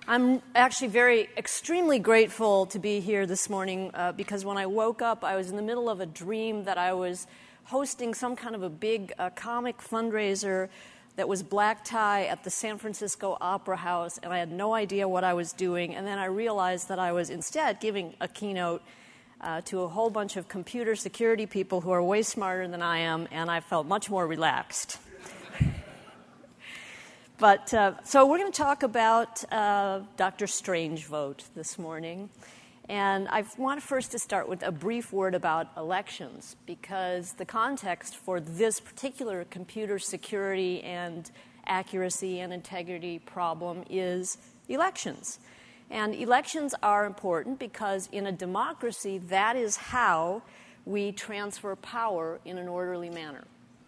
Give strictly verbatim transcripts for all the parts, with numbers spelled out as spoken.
I'm actually very, extremely grateful to be here this morning uh, because when I woke up, I was in the middle of a dream that I was hosting some kind of a big uh, comic fundraiser that was black tie at the San Francisco Opera House, and I had no idea what I was doing. And then I realized that I was instead giving a keynote uh, to a whole bunch of computer security people who are way smarter than I am, and I felt much more relaxed. But uh, so we're going to talk about uh, Doctor Strange vote this morning. And I want first to start with a brief word about elections, because the context for this particular computer security and accuracy and integrity problem is elections. And elections are important because in a democracy, that is how we transfer power in an orderly manner.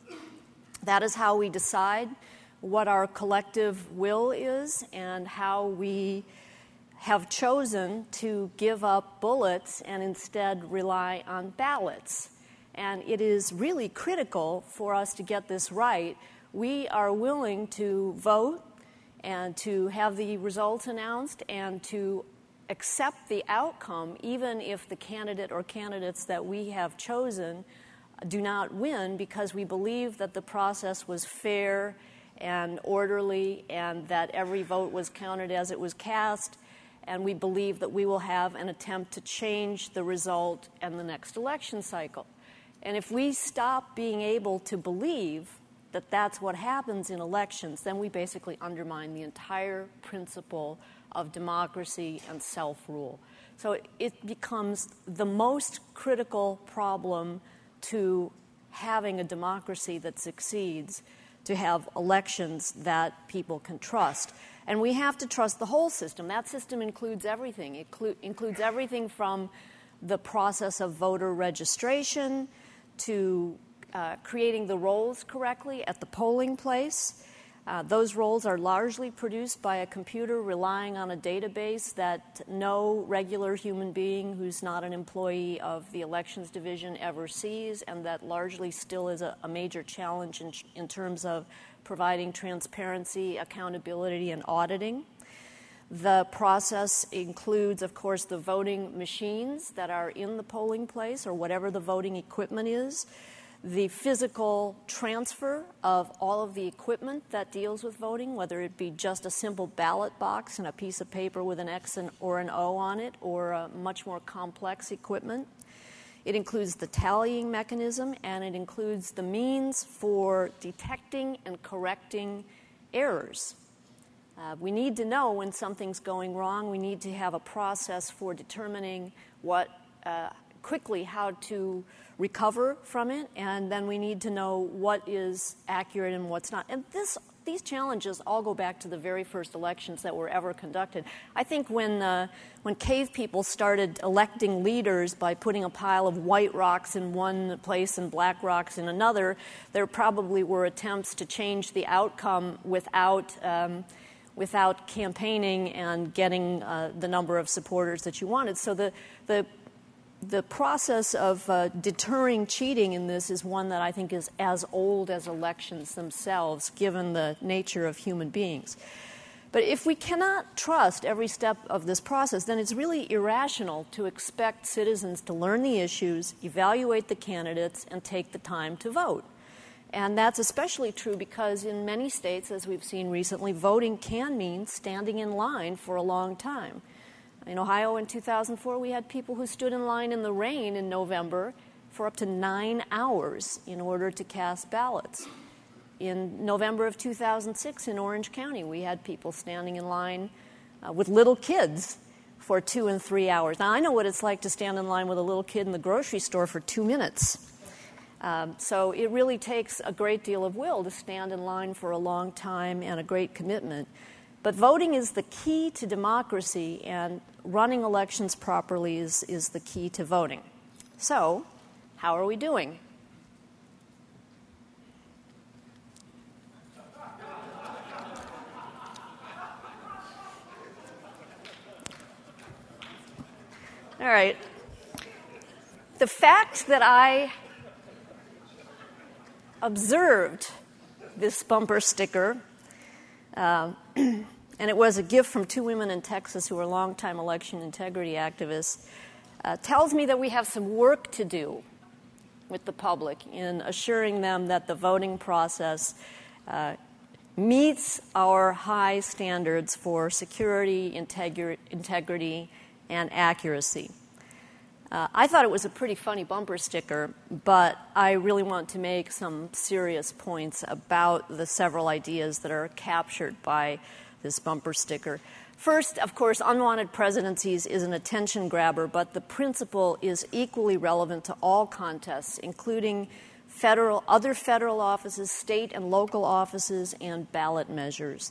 That is how we decide what our collective will is and how we have chosen to give up bullets and instead rely on ballots. And it is really critical for us to get this right. We are willing to vote and to have the results announced and to accept the outcome even if the candidate or candidates that we have chosen do not win, because we believe that the process was fair and orderly, and that every vote was counted as it was cast, and we believe that we will have an attempt to change the result in the next election cycle. And if we stop being able to believe that that's what happens in elections, then we basically undermine the entire principle of democracy and self-rule. So it becomes the most critical problem to having a democracy that succeeds, to have elections that people can trust. And we have to trust the whole system. That system includes everything. It clu- includes everything from the process of voter registration to uh, creating the rolls correctly at the polling place. Uh, those rolls are largely produced by a computer relying on a database that no regular human being who's not an employee of the elections division ever sees, and that largely still is a, a major challenge in, in terms of providing transparency, accountability, and auditing. The process includes, of course, the voting machines that are in the polling place or whatever the voting equipment is, the physical transfer of all of the equipment that deals with voting, whether it be just a simple ballot box and a piece of paper with an X and, or an O on it, or a much more complex equipment. It includes the tallying mechanism, and it includes the means for detecting and correcting errors. Uh, we need to know when something's going wrong. We need to have a process for determining what uh, quickly how to recover from it, and then we need to know what is accurate and what's not. And this, these challenges all go back to the very first elections that were ever conducted. I think when uh, when cave people started electing leaders by putting a pile of white rocks in one place and black rocks in another, there probably were attempts to change the outcome without um, without campaigning and getting uh, the number of supporters that you wanted. So the the The process of uh, deterring cheating in this is one that I think is as old as elections themselves, given the nature of human beings. But if we cannot trust every step of this process, then it's really irrational to expect citizens to learn the issues, evaluate the candidates, and take the time to vote. And that's especially true because in many states, as we've seen recently, voting can mean standing in line for a long time. In Ohio in two thousand four, we had people who stood in line in the rain in November for up to nine hours in order to cast ballots. In November of two thousand six in Orange County, we had people standing in line uh, with little kids for two and three hours. Now, I know what it's like to stand in line with a little kid in the grocery store for two minutes. Um, so it really takes a great deal of will to stand in line for a long time and a great commitment. But voting is the key to democracy, and running elections properly is, is the key to voting. So, how are we doing? All right. The fact that I observed this bumper sticker uh, and it was a gift from two women in Texas who are longtime election integrity activists, uh, tells me that we have some work to do with the public in assuring them that the voting process uh, meets our high standards for security, integri- integrity, and accuracy. Uh, I thought it was a pretty funny bumper sticker, but I really want to make some serious points about the several ideas that are captured by this bumper sticker. First, of course, unwanted presidencies is an attention grabber, but the principle is equally relevant to all contests, including federal, other federal offices, state and local offices, and ballot measures.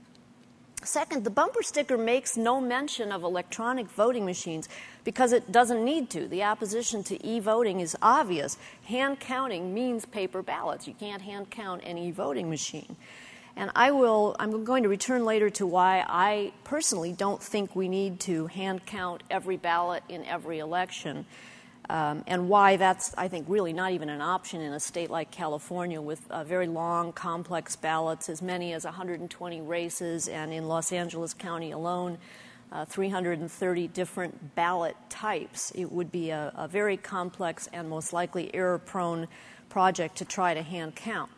Second, the bumper sticker makes no mention of electronic voting machines because it doesn't need to. The opposition to e-voting is obvious. Hand counting means paper ballots. You can't hand count an e-voting machine. And I will, I'm going to return later to why I personally don't think we need to hand count every ballot in every election. Um, and why that's, I think, really not even an option in a state like California with uh, very long, complex ballots, as many as one hundred twenty races, and in Los Angeles County alone, uh, three hundred thirty different ballot types. It would be a, a very complex and most likely error-prone project to try to hand count.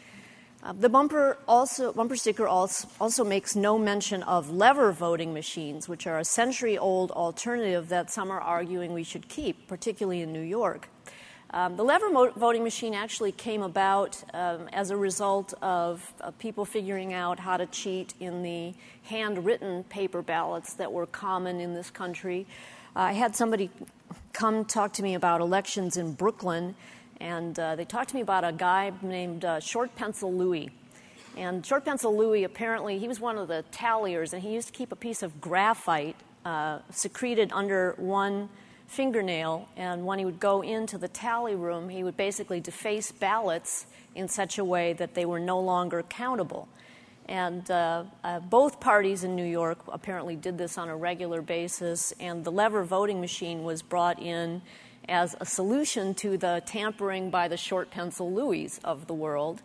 Uh, the bumper also bumper sticker also, also makes no mention of lever voting machines, which are a century-old alternative that some are arguing we should keep, particularly in New York. Um, the lever mo- voting machine actually came about um, as a result of uh, people figuring out how to cheat in the handwritten paper ballots that were common in this country. Uh, I had somebody come talk to me about elections in Brooklyn, and uh, they talked to me about a guy named uh, Short Pencil Louie. And Short Pencil Louie, apparently, he was one of the talliers, and he used to keep a piece of graphite uh, secreted under one fingernail, and when he would go into the tally room, he would basically deface ballots in such a way that they were no longer countable. And uh, uh, both parties in New York apparently did this on a regular basis, and the lever voting machine was brought in as a solution to the tampering by the Short Pencil Louies of the world.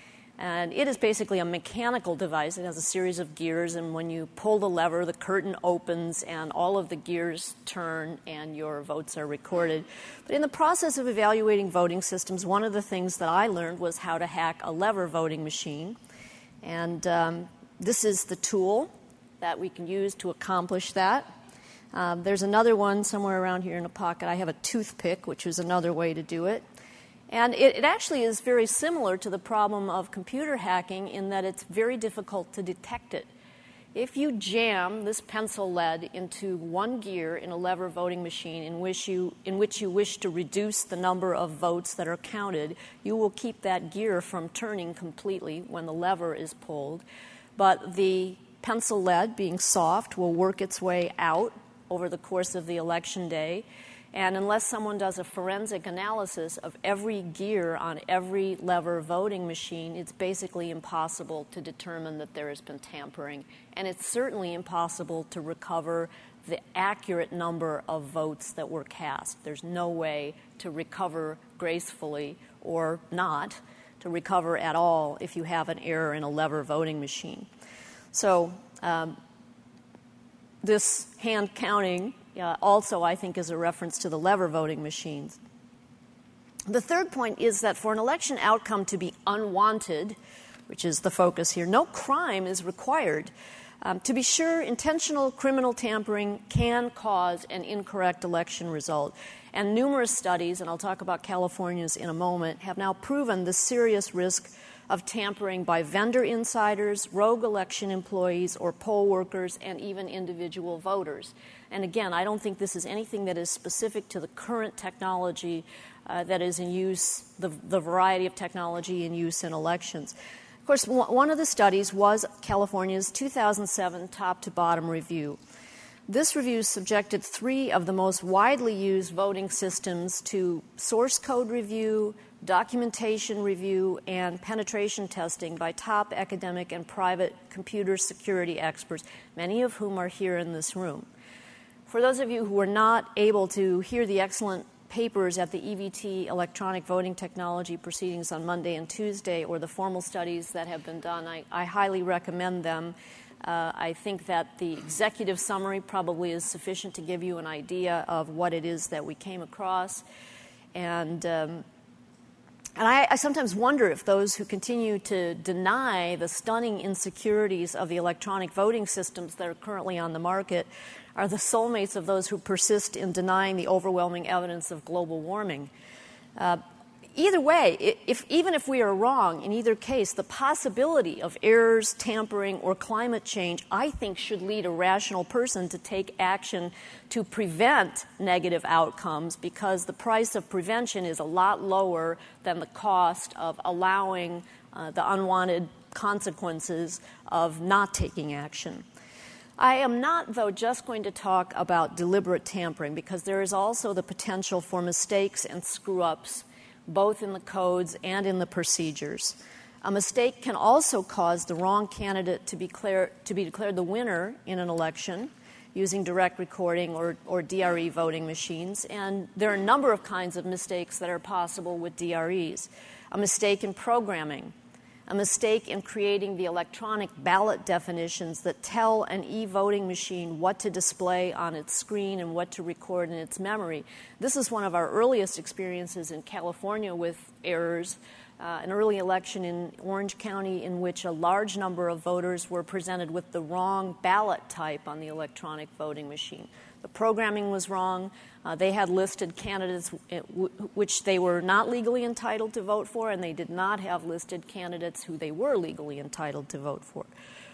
And it is basically a mechanical device. It has a series of gears, and when you pull the lever, the curtain opens, and all of the gears turn, and your votes are recorded. But in the process of evaluating voting systems, one of the things that I learned was how to hack a lever voting machine. And um, this is the tool that we can use to accomplish that. Um, there's another one somewhere around here in a pocket. I have a toothpick, which is another way to do it. And it, it actually is very similar to the problem of computer hacking in that it's very difficult to detect it. If you jam this pencil lead into one gear in a lever voting machine in which you, in which you wish to reduce the number of votes that are counted, you will keep that gear from turning completely when the lever is pulled. But the pencil lead, being soft, will work its way out over the course of the election day. And unless someone does a forensic analysis of every gear on every lever voting machine, it's basically impossible to determine that there has been tampering. And it's certainly impossible to recover the accurate number of votes that were cast. There's no way to recover gracefully or not to recover at all if you have an error in a lever voting machine. So um, this hand counting uh, also, I think, is a reference to the lever voting machines. The third point is that for an election outcome to be unwanted, which is the focus here, no crime is required. Um, to be sure, intentional criminal tampering can cause an incorrect election result. And numerous studies, and I'll talk about California's in a moment, have now proven the serious risk of tampering by vendor insiders, rogue election employees, or poll workers, and even individual voters. And again, I don't think this is anything that is specific to the current technology uh, that is in use, the, the variety of technology in use in elections. Of course, one of the studies was California's two thousand seven top-to-bottom review. This review subjected three of the most widely used voting systems to source code review, documentation review, and penetration testing by top academic and private computer security experts, many of whom are here in this room. For those of you who were not able to hear the excellent papers at the E V T electronic voting technology proceedings on Monday and Tuesday, or the formal studies that have been done, I, I highly recommend them. Uh, I think that the executive summary probably is sufficient to give you an idea of what it is that we came across. And, um, and I, I sometimes wonder if those who continue to deny the stunning insecurities of the electronic voting systems that are currently on the market are the soulmates of those who persist in denying the overwhelming evidence of global warming. Uh, Either way, if, even if we are wrong, in either case, the possibility of errors, tampering, or climate change, I think, should lead a rational person to take action to prevent negative outcomes, because the price of prevention is a lot lower than the cost of allowing uh, the unwanted consequences of not taking action. I am not, though, just going to talk about deliberate tampering, because there is also the potential for mistakes and screw-ups both in the codes and in the procedures. A mistake can also cause the wrong candidate to be, declare, to be declared the winner in an election using direct recording or, or D R E voting machines. And there are a number of kinds of mistakes that are possible with D R Es. A mistake in programming, a mistake in creating the electronic ballot definitions that tell an e-voting machine what to display on its screen and what to record in its memory. This is one of our earliest experiences in California with errors. Uh, an early election in Orange County in which a large number of voters were presented with the wrong ballot type on the electronic voting machine. The programming was wrong. Uh, they had listed candidates w- which they were not legally entitled to vote for, and they did not have listed candidates who they were legally entitled to vote for.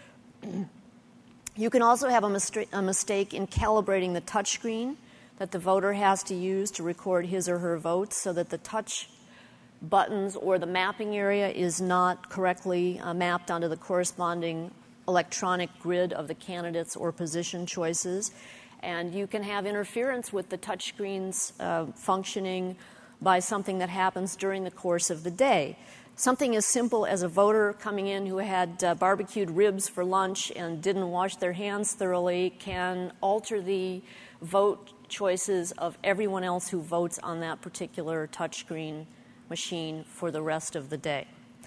You can also have a, mistra- a mistake in calibrating the touchscreen that the voter has to use to record his or her votes, so that the touch buttons or the mapping area is not correctly uh, mapped onto the corresponding electronic grid of the candidates or position choices. And you can have interference with the touchscreen's uh, functioning by something that happens during the course of the day. Something as simple as a voter coming in who had uh, barbecued ribs for lunch and didn't wash their hands thoroughly can alter the vote choices of everyone else who votes on that particular touchscreen machine for the rest of the day.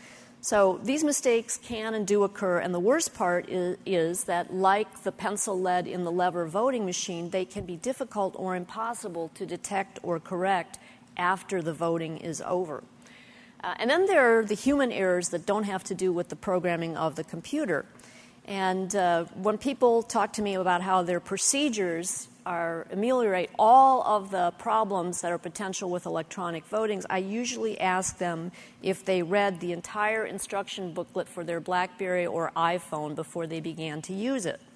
So these mistakes can and do occur, and the worst part is, is that, like the pencil lead in the lever voting machine, they can be difficult or impossible to detect or correct after the voting is over. Uh, and then there are the human errors that don't have to do with the programming of the computer. And uh, when people talk to me about how their procedures are ameliorate all of the problems that are potential with electronic voting, I usually ask them if they read the entire instruction booklet for their BlackBerry or iPhone before they began to use it.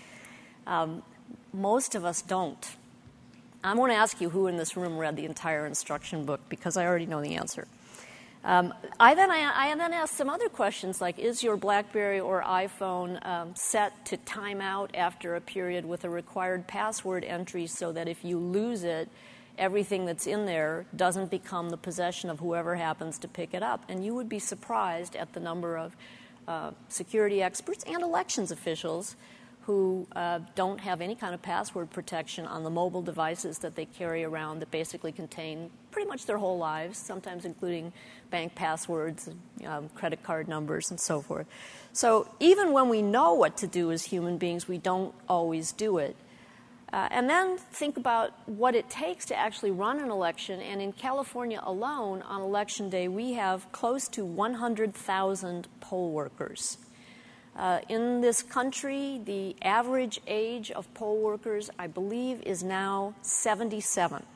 Um, most of us don't. I'm going to ask you who in this room read the entire instruction book, because I already know the answer. Um, I, then, I, I then asked some other questions, like, is your BlackBerry or iPhone um, set to time out after a period with a required password entry, so that if you lose it, everything that's in there doesn't become the possession of whoever happens to pick it up? And you would be surprised at the number of uh, security experts and elections officials who uh, don't have any kind of password protection on the mobile devices that they carry around that basically contain pretty much their whole lives, sometimes including bank passwords, um, credit card numbers, and so forth. So even when we know what to do as human beings, we don't always do it. Uh, and then think about what it takes to actually run an election. And in California alone, on Election Day, we have close to one hundred thousand poll workers. Uh, in this country, the average age of poll workers, I believe, is now seventy-seven,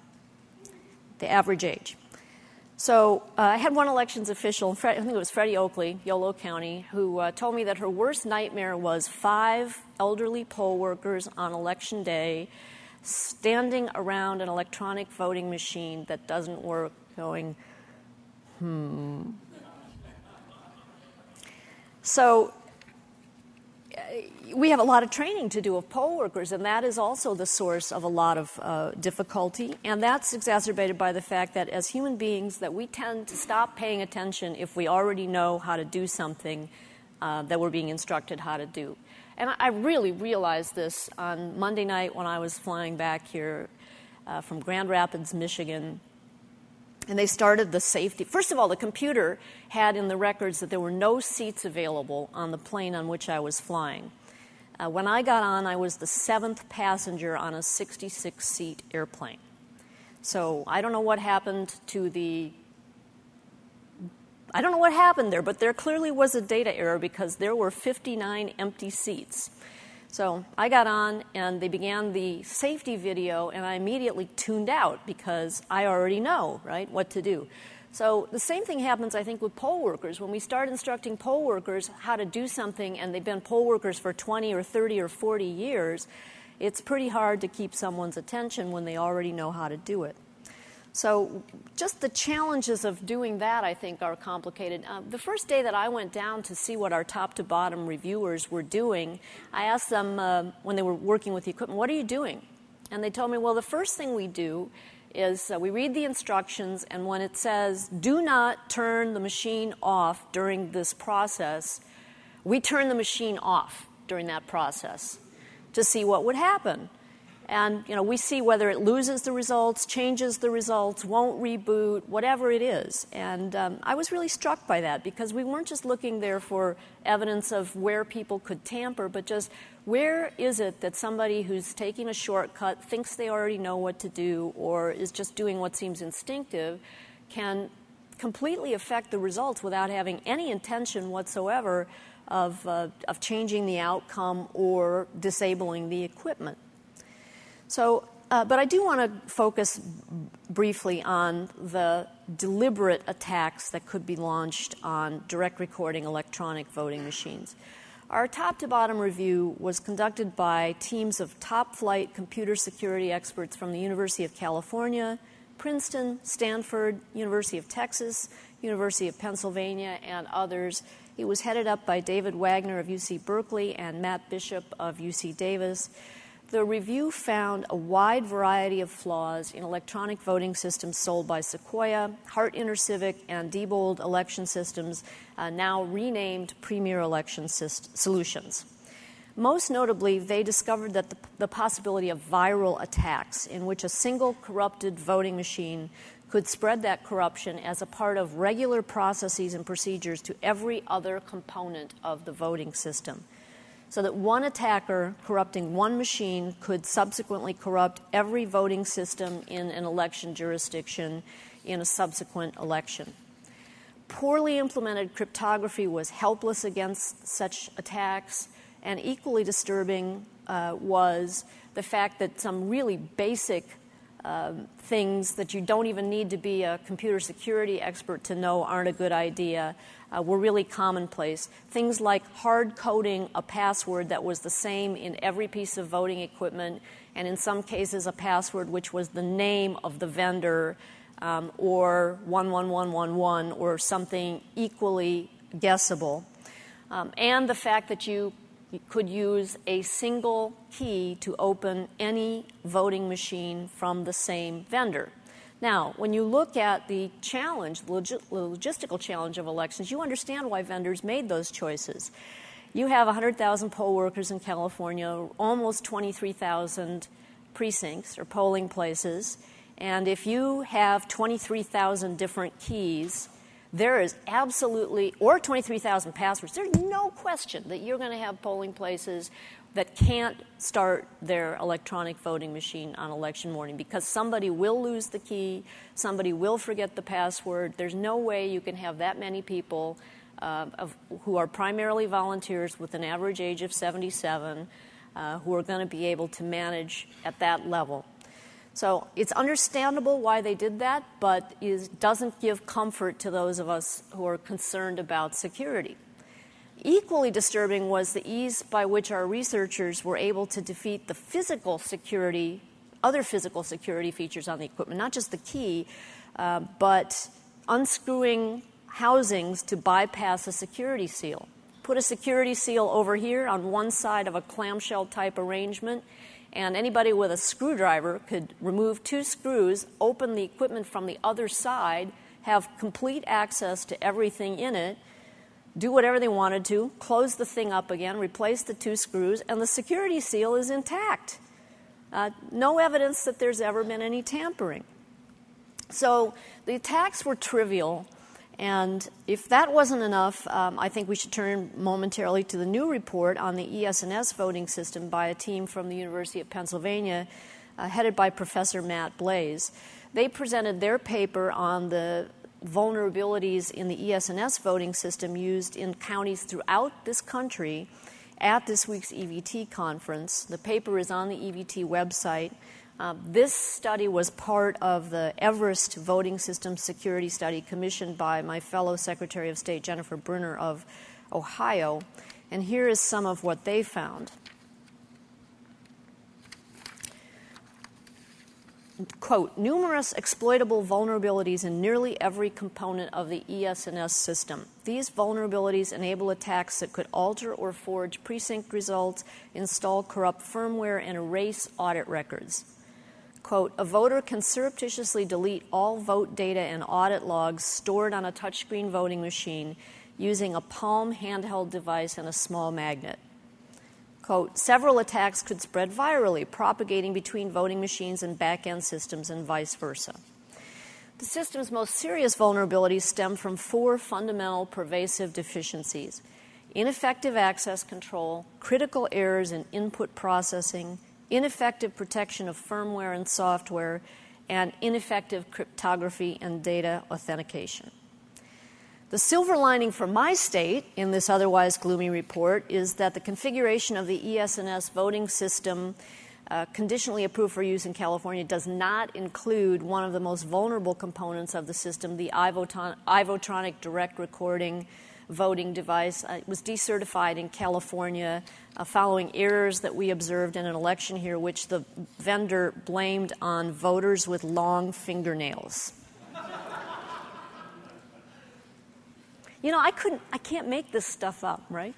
the average age. So uh, I had one elections official, I think it was Freddie Oakley, Yolo County, who uh, told me that her worst nightmare was five elderly poll workers on Election Day standing around an electronic voting machine that doesn't work, going, hmm. So we have a lot of training to do of poll workers, and that is also the source of a lot of uh, difficulty. And that's exacerbated by the fact that as human beings that we tend to stop paying attention if we already know how to do something uh, that we're being instructed how to do. And I really realized this on Monday night when I was flying back here uh, from Grand Rapids, Michigan. And they started the safety. First of all, the computer had in the records that there were no seats available on the plane on which I was flying. Uh, when I got on, I was the seventh passenger on a sixty-six seat airplane. So I don't know what happened to the I don't know what happened there, but there clearly was a data error because there were fifty-nine empty seats. So I got on, and they began the safety video, and I immediately tuned out because I already know, right, what to do. So the same thing happens, I think, with poll workers. When we start instructing poll workers how to do something, and they've been poll workers for twenty or thirty or forty years, it's pretty hard to keep someone's attention when they already know how to do it. So just the challenges of doing that, I think, are complicated. Uh, the first day that I went down to see what our top-to-bottom reviewers were doing, I asked them uh, when they were working with the equipment, what are you doing? And they told me, well, the first thing we do is uh, we read the instructions, and when it says, do not turn the machine off during this process, we turn the machine off during that process to see what would happen. And, you know, we see whether it loses the results, changes the results, won't reboot, whatever it is. And um, I was really struck by that because we weren't just looking there for evidence of where people could tamper, but just where is it that somebody who's taking a shortcut, thinks they already know what to do, or is just doing what seems instinctive, can completely affect the results without having any intention whatsoever of, uh, of changing the outcome or disabling the equipment. So, uh, but I do want to focus briefly on the deliberate attacks that could be launched on direct recording electronic voting machines. Our top-to-bottom review was conducted by teams of top-flight computer security experts from the University of California, Princeton, Stanford, University of Texas, University of Pennsylvania, and others. It was headed up by David Wagner of U C Berkeley and Matt Bishop of U C Davis. The review found a wide variety of flaws in electronic voting systems sold by Sequoia, Hart InterCivic, and Diebold Election Systems, uh, now renamed Premier Election Syst- Solutions. Most notably, they discovered that the, the possibility of viral attacks in which a single corrupted voting machine could spread that corruption as a part of regular processes and procedures to every other component of the voting system. So that one attacker corrupting one machine could subsequently corrupt every voting system in an election jurisdiction in a subsequent election. Poorly implemented cryptography was helpless against such attacks, and equally disturbing uh, was the fact that some really basic um, things that you don't even need to be a computer security expert to know aren't a good idea Uh, were really commonplace. Things like hard coding a password that was the same in every piece of voting equipment, and in some cases a password which was the name of the vendor, um, or one one one one one, or something equally guessable. Um, and the fact that you could use a single key to open any voting machine from the same vendor. Now, when you look at the challenge, the log- logistical challenge of elections, you understand why vendors made those choices. You have one hundred thousand poll workers in California, almost twenty-three thousand precincts or polling places, and if you have twenty-three thousand different keys, there is absolutely, or twenty-three thousand passwords, there's no question that you're going to have polling places that can't start their electronic voting machine on election morning because somebody will lose the key, somebody will forget the password. There's no way you can have that many people uh, of, who are primarily volunteers with an average age of seventy-seven uh, who are going to be able to manage at that level. So it's understandable why they did that, but it doesn't give comfort to those of us who are concerned about security. Equally disturbing was the ease by which our researchers were able to defeat the physical security, other physical security features on the equipment, not just the key, uh, but unscrewing housings to bypass a security seal. Put a security seal over here on one side of a clamshell type arrangement, and anybody with a screwdriver could remove two screws, open the equipment from the other side, have complete access to everything in it, do whatever they wanted to, close the thing up again, replace the two screws, and the security seal is intact. Uh, no evidence that there's ever been any tampering. So the attacks were trivial, And if that wasn't enough, um, I think we should turn momentarily to the new report on the E S N S voting system by a team from the University of Pennsylvania, uh, headed by Professor Matt Blaze. They presented their paper on the vulnerabilities in the E S N S voting system used in counties throughout this country at this week's E V T conference. The paper is on the E V T website. Uh, this study was part of the Everest Voting System Security Study commissioned by my fellow Secretary of State Jennifer Brunner of Ohio. And here is some of what they found. Quote, numerous exploitable vulnerabilities in nearly every component of the E S N S system. These vulnerabilities enable attacks that could alter or forge precinct results, install corrupt firmware, and erase audit records. Quote, a voter can surreptitiously delete all vote data and audit logs stored on a touchscreen voting machine using a Palm handheld device and a small magnet. Quote, several attacks could spread virally, propagating between voting machines and back-end systems and vice versa. The system's most serious vulnerabilities stem from four fundamental pervasive deficiencies: ineffective access control, critical errors in input processing, ineffective protection of firmware and software, and ineffective cryptography and data authentication. The silver lining for my state in this otherwise gloomy report is that the configuration of the E S N S voting system uh, conditionally approved for use in California does not include one of the most vulnerable components of the system, the Ivoton- Ivotronic direct recording voting device. Uh, it was decertified in California uh, following errors that we observed in an election here, which the vendor blamed on voters with long fingernails. You know, I couldn't, I can't make this stuff up, right?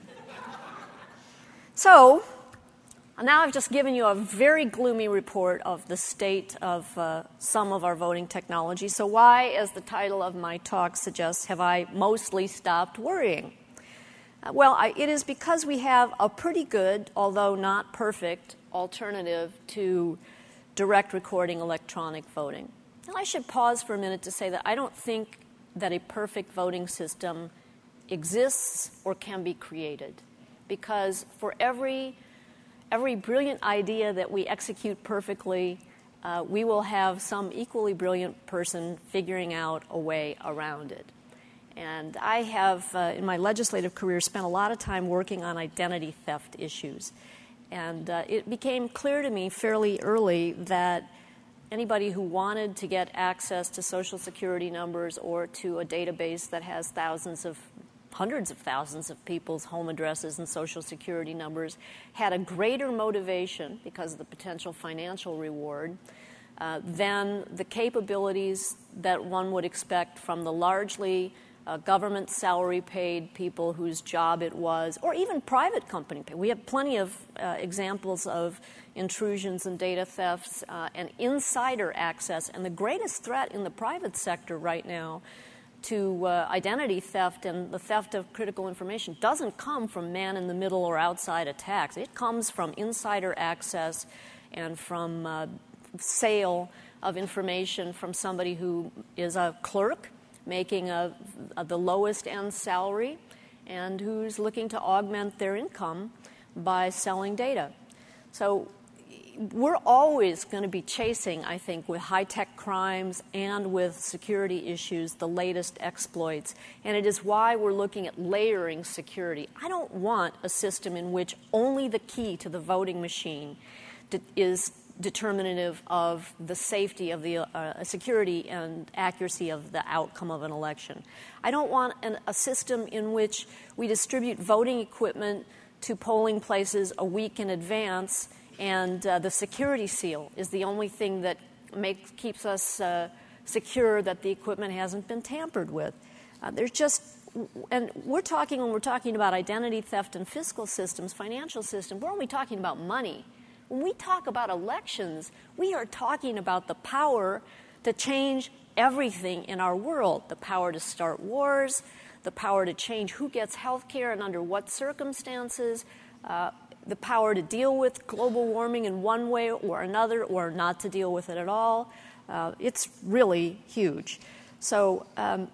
So, now I've just given you a very gloomy report of the state of uh, some of our voting technology. So why, as the title of my talk suggests, have I mostly stopped worrying? Uh, well, I, it is because we have a pretty good, although not perfect, alternative to direct recording electronic voting. And I should pause for a minute to say that I don't think that a perfect voting system exists or can be created, because for every every brilliant idea that we execute perfectly, uh, we will have some equally brilliant person figuring out a way around it. And I have, uh, in my legislative career, spent a lot of time working on identity theft issues. And uh, it became clear to me fairly early that anybody who wanted to get access to Social Security numbers or to a database that has thousands of, hundreds of thousands of people's home addresses and Social Security numbers had a greater motivation because of the potential financial reward uh, than the capabilities that one would expect from the largely uh, government salary-paid people whose job it was, or even private company pay. We have plenty of uh, examples of intrusions and data thefts uh, and insider access. And the greatest threat in the private sector right now to uh, identity theft and the theft of critical information doesn't come from man-in-the-middle or outside attacks. It comes from insider access and from uh, sale of information from somebody who is a clerk making a, a, the lowest end salary and who's looking to augment their income by selling data. So we're always going to be chasing, I think, with high-tech crimes and with security issues, the latest exploits. And it is why we're looking at layering security. I don't want a system in which only the key to the voting machine de- is determinative of the safety of the uh, security and accuracy of the outcome of an election. I don't want an, a system in which we distribute voting equipment to polling places a week in advance, and uh, the security seal is the only thing that makes, keeps us uh, secure that the equipment hasn't been tampered with. Uh, there's just, and we're talking, when we're talking about identity theft and fiscal systems, financial systems, we're only talking about money. When we talk about elections, we are talking about the power to change everything in our world, the power to start wars, the power to change who gets health care and under what circumstances, uh, the power to deal with global warming in one way or another, or not to deal with it at all. Uh, it's really huge. So um,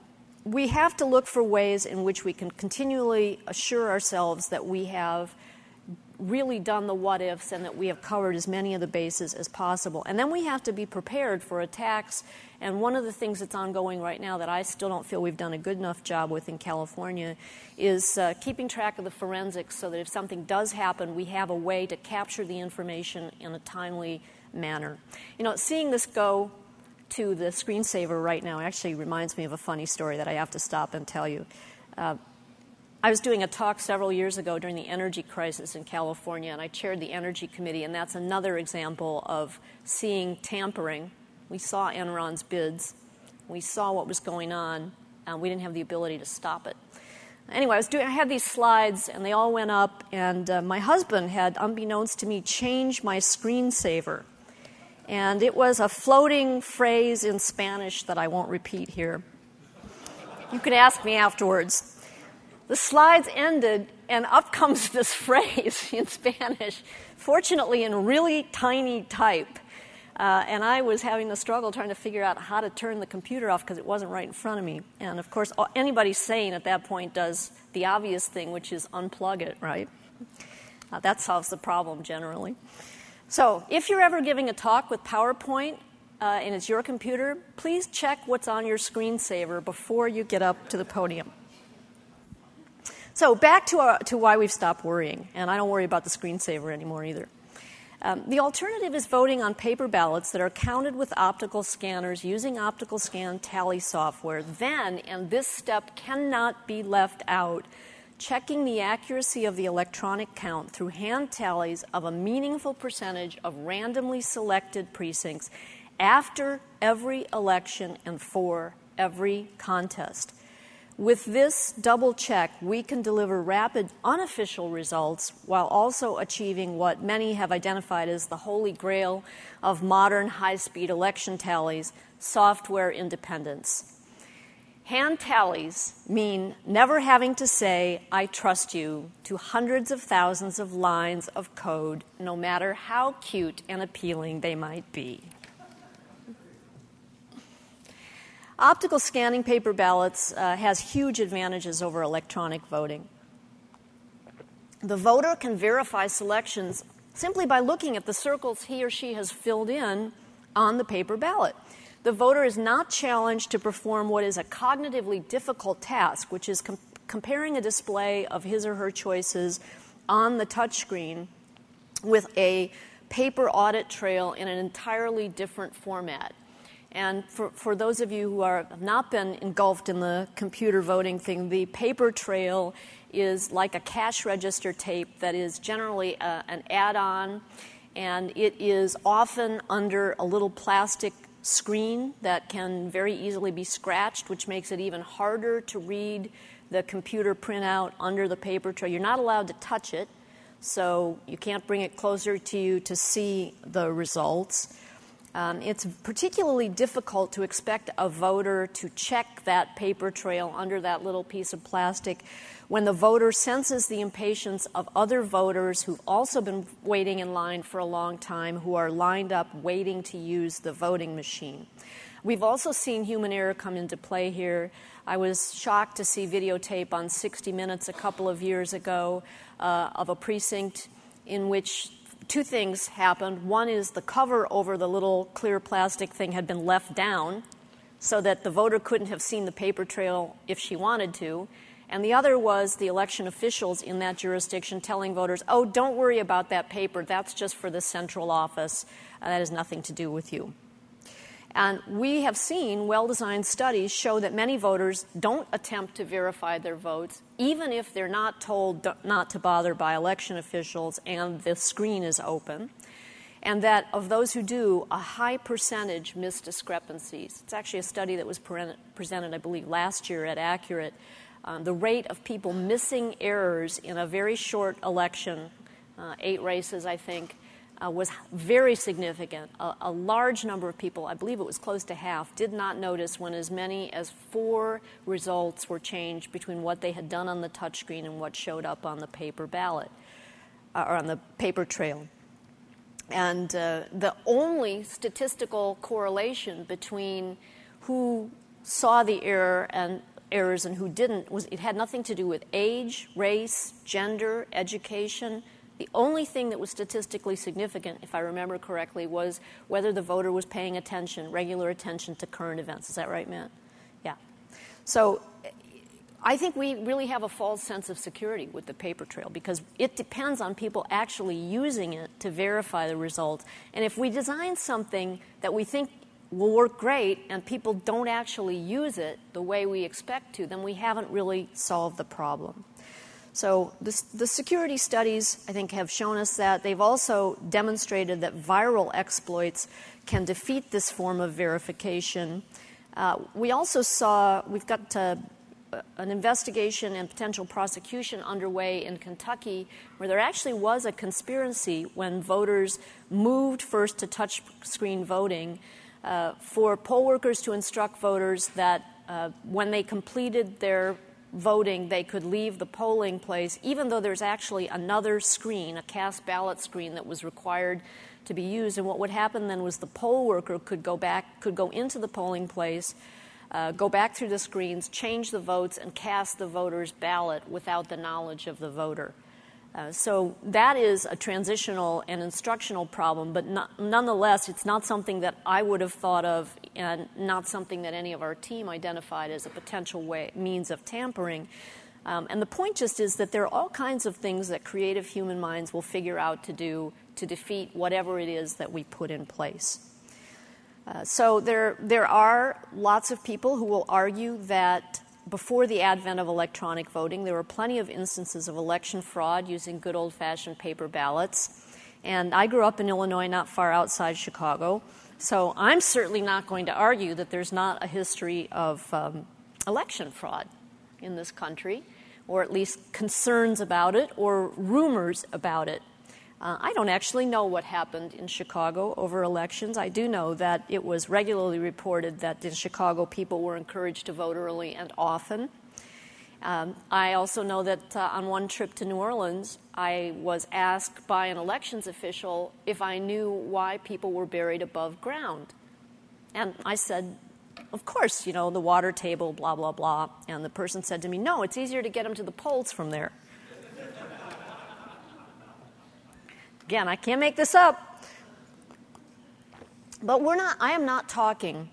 we have to look for ways in which we can continually assure ourselves that we have really done the what-ifs and that we have covered as many of the bases as possible. And then we have to be prepared for attacks. And one of the things that's ongoing right now that I still don't feel we've done a good enough job with in California is uh, keeping track of the forensics so that if something does happen, we have a way to capture the information in a timely manner. You know, seeing this go to the screensaver right now actually reminds me of a funny story that I have to stop and tell you. Uh, I was doing a talk several years ago during the energy crisis in California, and I chaired the Energy Committee, and that's another example of seeing tampering. We saw Enron's bids. We saw what was going on, and we didn't have the ability to stop it. Anyway, I was doing. I had these slides, and they all went up, and uh, my husband had, unbeknownst to me, changed my screensaver. And it was a floating phrase in Spanish that I won't repeat here. You can ask me afterwards. The slides ended, and up comes this phrase in Spanish, fortunately in really tiny type. Uh, and I was having the struggle trying to figure out how to turn the computer off because it wasn't right in front of me. And, of course, anybody sane at that point does the obvious thing, which is unplug it, right? Uh, that solves the problem generally. So if you're ever giving a talk with PowerPoint uh, and it's your computer, please check what's on your screensaver before you get up to the podium. So back to, our, to why we've stopped worrying, and I don't worry about the screensaver anymore either. Um, the alternative is voting on paper ballots that are counted with optical scanners using optical scan tally software. Then, and this step cannot be left out, checking the accuracy of the electronic count through hand tallies of a meaningful percentage of randomly selected precincts after every election and for every contest. With this double check, we can deliver rapid, unofficial results while also achieving what many have identified as the holy grail of modern high-speed election tallies, software independence. Hand tallies mean never having to say, "I trust you," to hundreds of thousands of lines of code, no matter how cute and appealing they might be. Optical scanning paper ballots uh, has huge advantages over electronic voting. The voter can verify selections simply by looking at the circles he or she has filled in on the paper ballot. The voter is not challenged to perform what is a cognitively difficult task, which is com- comparing a display of his or her choices on the touchscreen with a paper audit trail in an entirely different format. And for, for those of you who are, have not been engulfed in the computer voting thing, the paper trail is like a cash register tape that is generally a, an add-on, and it is often under a little plastic screen that can very easily be scratched, which makes it even harder to read the computer printout under the paper trail. You're not allowed to touch it, so you can't bring it closer to you to see the results. Um, it's particularly difficult to expect a voter to check that paper trail under that little piece of plastic when the voter senses the impatience of other voters who've also been waiting in line for a long time, who are lined up waiting to use the voting machine. We've also seen human error come into play here. I was shocked to see videotape on sixty minutes a couple of years ago uh, of a precinct in which two things happened. One is the cover over the little clear plastic thing had been left down so that the voter couldn't have seen the paper trail if she wanted to. And the other was the election officials in that jurisdiction telling voters, oh, don't worry about that paper. That's just for the central office. Uh, that has nothing to do with you. And we have seen well-designed studies show that many voters don't attempt to verify their votes, even if they're not told not to bother by election officials and the screen is open, and that of those who do, a high percentage miss discrepancies. It's actually a study that was pre- presented, I believe, last year at Accurate. Um, the rate of people missing errors in a very short election, uh, eight races, I think, Uh, was very significant. A, a large number of people, I believe it was close to half, did not notice when as many as four results were changed between what they had done on the touchscreen and what showed up on the paper ballot, uh, or on the paper trail. And uh, the only statistical correlation between who saw the error and errors and who didn't, was it had nothing to do with age, race, gender, education. The only thing that was statistically significant, if I remember correctly, was whether the voter was paying attention, regular attention to current events. Is that right, Matt? Yeah. So I think we really have a false sense of security with the paper trail because it depends on people actually using it to verify the results. And if we design something that we think will work great and people don't actually use it the way we expect to, then we haven't really solved the problem. So this, the security studies, I think, have shown us that. They've also demonstrated that viral exploits can defeat this form of verification. Uh, we also saw, we've got uh, an investigation and potential prosecution underway in Kentucky where there actually was a conspiracy when voters moved first to touchscreen voting uh, for poll workers to instruct voters that uh, when they completed their voting, they could leave the polling place, even though there's actually another screen, a cast ballot screen that was required to be used. And what would happen then was the poll worker could go back, could go into the polling place, uh, go back through the screens, change the votes, and cast the voter's ballot without the knowledge of the voter. Uh, so that is a transitional and instructional problem, but not, nonetheless, it's not something that I would have thought of and not something that any of our team identified as a potential way, means of tampering. Um, and the point just is that there are all kinds of things that creative human minds will figure out to do to defeat whatever it is that we put in place. Uh, so there, there are lots of people who will argue that before the advent of electronic voting, there were plenty of instances of election fraud using good old-fashioned paper ballots. And I grew up in Illinois, not far outside Chicago. So I'm certainly not going to argue that there's not a history of um, election fraud in this country, or at least concerns about it or rumors about it. Uh, I don't actually know what happened in Chicago over elections. I do know that it was regularly reported that in Chicago people were encouraged to vote early and often. Um, I also know that uh, on one trip to New Orleans, I was asked by an elections official if I knew why people were buried above ground. And I said, of course, you know, the water table, blah, blah, blah. And the person said to me, no, it's easier to get them to the polls from there. Again, I can't make this up. But we're not, I am not talking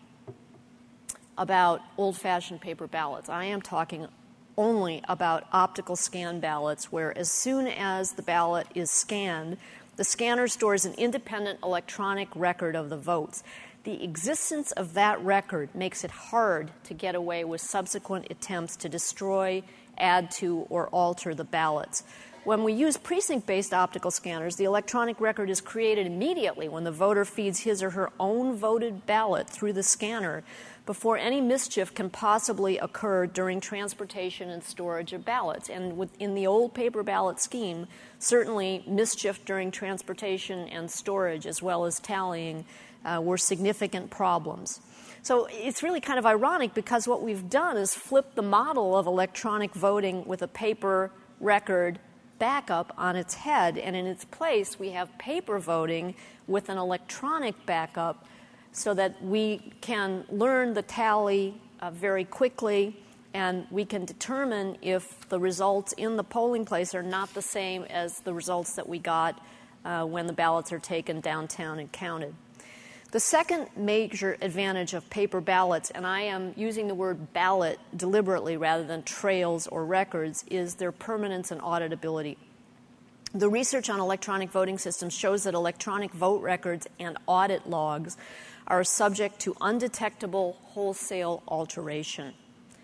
about old-fashioned paper ballots. I am talking only about optical scan ballots where as soon as the ballot is scanned, the scanner stores an independent electronic record of the votes. The existence of that record makes it hard to get away with subsequent attempts to destroy, add to, or alter the ballots. When we use precinct-based optical scanners, the electronic record is created immediately when the voter feeds his or her own voted ballot through the scanner before any mischief can possibly occur during transportation and storage of ballots. And within the old paper ballot scheme, certainly mischief during transportation and storage as well as tallying uh, were significant problems. So it's really kind of ironic because what we've done is flip the model of electronic voting with a paper record backup on its head, and in its place we have paper voting with an electronic backup so that we can learn the tally uh, very quickly and we can determine if the results in the polling place are not the same as the results that we got uh, when the ballots are taken downtown and counted. The second major advantage of paper ballots, and I am using the word ballot deliberately rather than trails or records, is their permanence and auditability. The research on electronic voting systems shows that electronic vote records and audit logs are subject to undetectable wholesale alteration.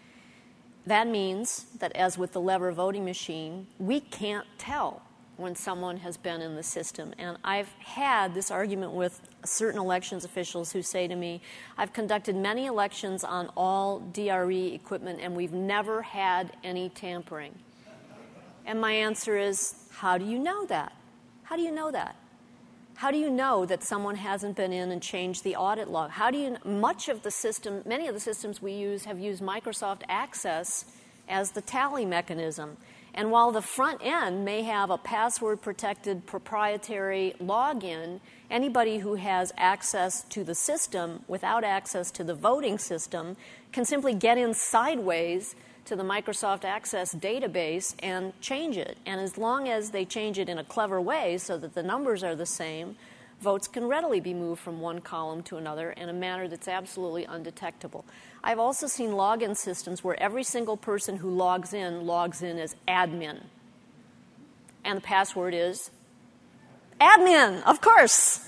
That means that, as with the lever voting machine, we can't tell when someone has been in the system. And I've had this argument with certain elections officials who say to me, I've conducted many elections on all D R E equipment and we've never had any tampering. And my answer is, how do you know that? How do you know that? How do you know that someone hasn't been in and changed the audit log? How do you, much of the system, many of the systems we use have used Microsoft Access as the tally mechanism. And while the front end may have a password-protected proprietary login, anybody who has access to the system without access to the voting system can simply get in sideways to the Microsoft Access database and change it. And as long as they change it in a clever way so that the numbers are the same, votes can readily be moved from one column to another in a manner that's absolutely undetectable. I've also seen login systems where every single person who logs in logs in as admin. And the password is admin, of course.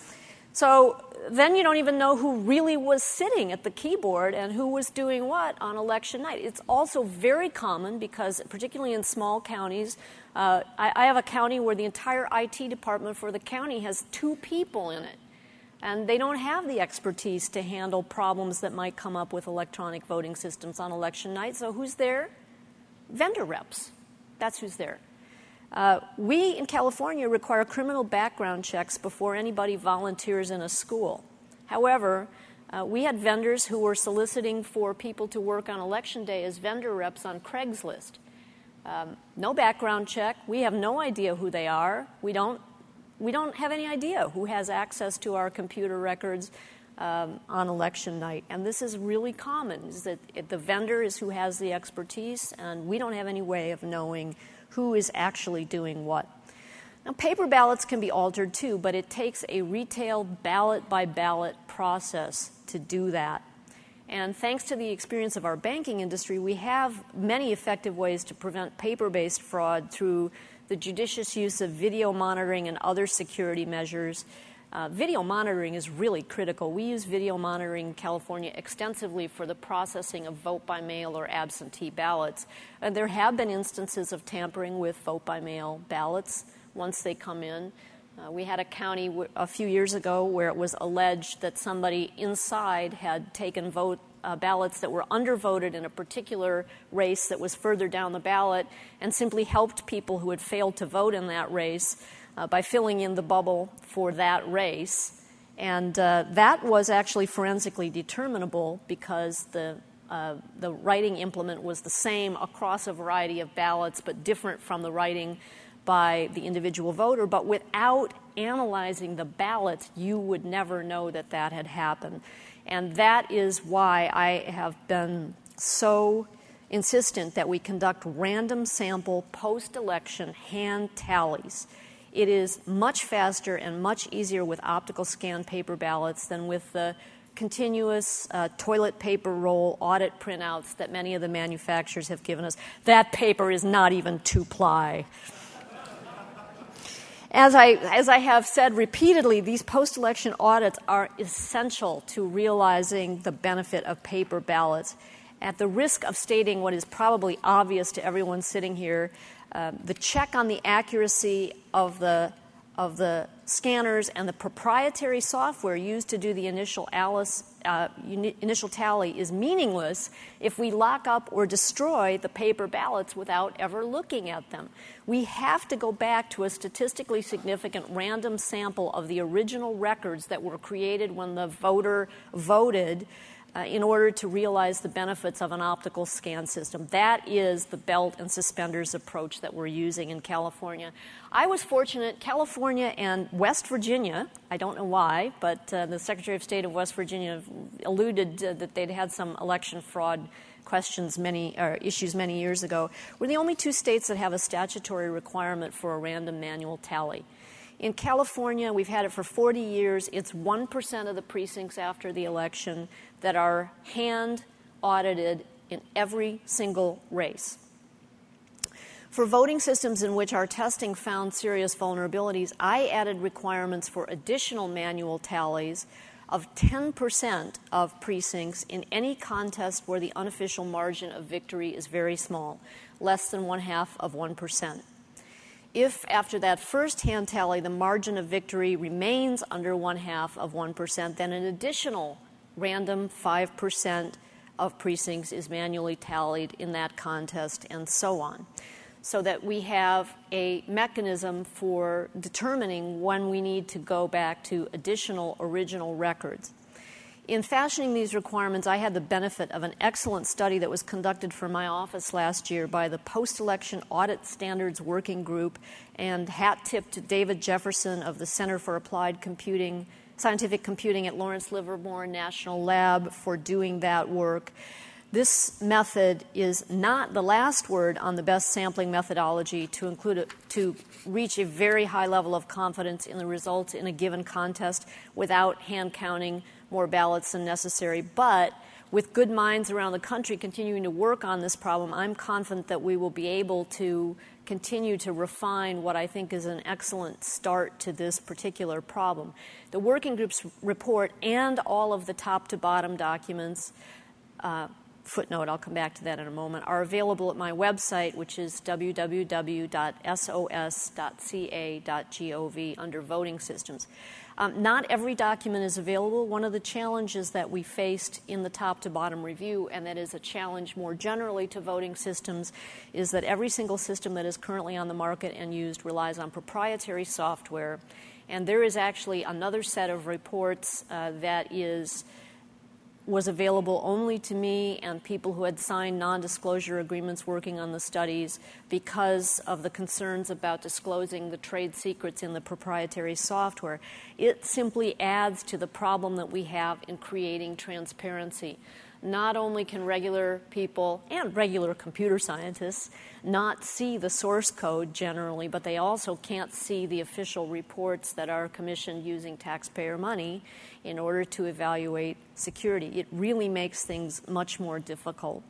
So then you don't even know who really was sitting at the keyboard and who was doing what on election night. It's also very common because, particularly in small counties, uh, I, I have a county where the entire I T department for the county has two people in it. And they don't have the expertise to handle problems that might come up with electronic voting systems on election night. So who's there? Vendor reps. That's who's there. Uh, we in California require criminal background checks before anybody volunteers in a school. However, uh, we had vendors who were soliciting for people to work on election day as vendor reps on Craigslist. Um, no background check. We have no idea who they are. We don't, we don't have any idea who has access to our computer records um, on election night. And this is really common, is that it, the vendor is who has the expertise, and we don't have any way of knowing who is actually doing what. Now, paper ballots can be altered too, but it takes a retail ballot-by-ballot process to do that. And thanks to the experience of our banking industry, we have many effective ways to prevent paper-based fraud through the judicious use of video monitoring and other security measures. Uh, video monitoring is really critical. We use video monitoring in California extensively for the processing of vote-by-mail or absentee ballots. And there have been instances of tampering with vote-by-mail ballots once they come in. Uh, we had a county w- a few years ago where it was alleged that somebody inside had taken vote uh, ballots that were undervoted in a particular race that was further down the ballot and simply helped people who had failed to vote in that race Uh, by filling in the bubble for that race. And uh, that was actually forensically determinable because the, uh, the writing implement was the same across a variety of ballots, but different from the writing by the individual voter. But without analyzing the ballots, you would never know that that had happened. And that is why I have been so insistent that we conduct random sample post-election hand tallies. It is much faster and much easier with optical scan paper ballots than with the continuous uh, toilet paper roll audit printouts that many of the manufacturers have given us. That paper is not even two-ply. As I, as I have said repeatedly, these post-election audits are essential to realizing the benefit of paper ballots. At the risk of stating what is probably obvious to everyone sitting here, Uh, the check on the accuracy of the, of the scanners and the proprietary software used to do the initial, Alice, uh, uni- initial tally is meaningless if we lock up or destroy the paper ballots without ever looking at them. We have to go back to a statistically significant random sample of the original records that were created when the voter voted Uh, in order to realize the benefits of an optical scan system. That is the belt and suspenders approach that we're using in California. I was fortunate, California and West Virginia, I don't know why, but uh, the Secretary of State of West Virginia alluded uh, that they'd had some election fraud questions many, or issues many years ago, were the only two states that have a statutory requirement for a random manual tally. In California, we've had it for forty years. It's one percent of the precincts after the election that are hand audited in every single race. For voting systems in which our testing found serious vulnerabilities, I added requirements for additional manual tallies of ten percent of precincts in any contest where the unofficial margin of victory is very small, less than one half of one percent. If, after that first hand tally, the margin of victory remains under one half of one percent, then an additional random five percent of precincts is manually tallied in that contest, and so on, so that we have a mechanism for determining when we need to go back to additional original records. In fashioning these requirements, I had the benefit of an excellent study that was conducted for my office last year by the Post-Election Audit Standards Working Group, and hat tip to David Jefferson of the Center for Applied Computing, Scientific Computing at Lawrence Livermore National Lab for doing that work. This method is not the last word on the best sampling methodology to include a, to reach a very high level of confidence in the results in a given contest without hand counting more ballots than necessary. But with good minds around the country continuing to work on this problem, I'm confident that we will be able to continue to refine what I think is an excellent start to this particular problem. The working group's report and all of the top-to-bottom documents, uh, footnote, I'll come back to that in a moment, are available at my website, which is w w w dot s o s dot c a dot gov under voting systems. Um, not every document is available. One of the challenges that we faced in the top-to-bottom review, and that is a challenge more generally to voting systems, is that every single system that is currently on the market and used relies on proprietary software. And there is actually another set of reports uh, that is was available only to me and people who had signed non-disclosure agreements working on the studies because of the concerns about disclosing the trade secrets in the proprietary software. It simply adds to the problem that we have in creating transparency. Not only can regular people and regular computer scientists not see the source code generally, but they also can't see the official reports that are commissioned using taxpayer money in order to evaluate security. It really makes things much more difficult.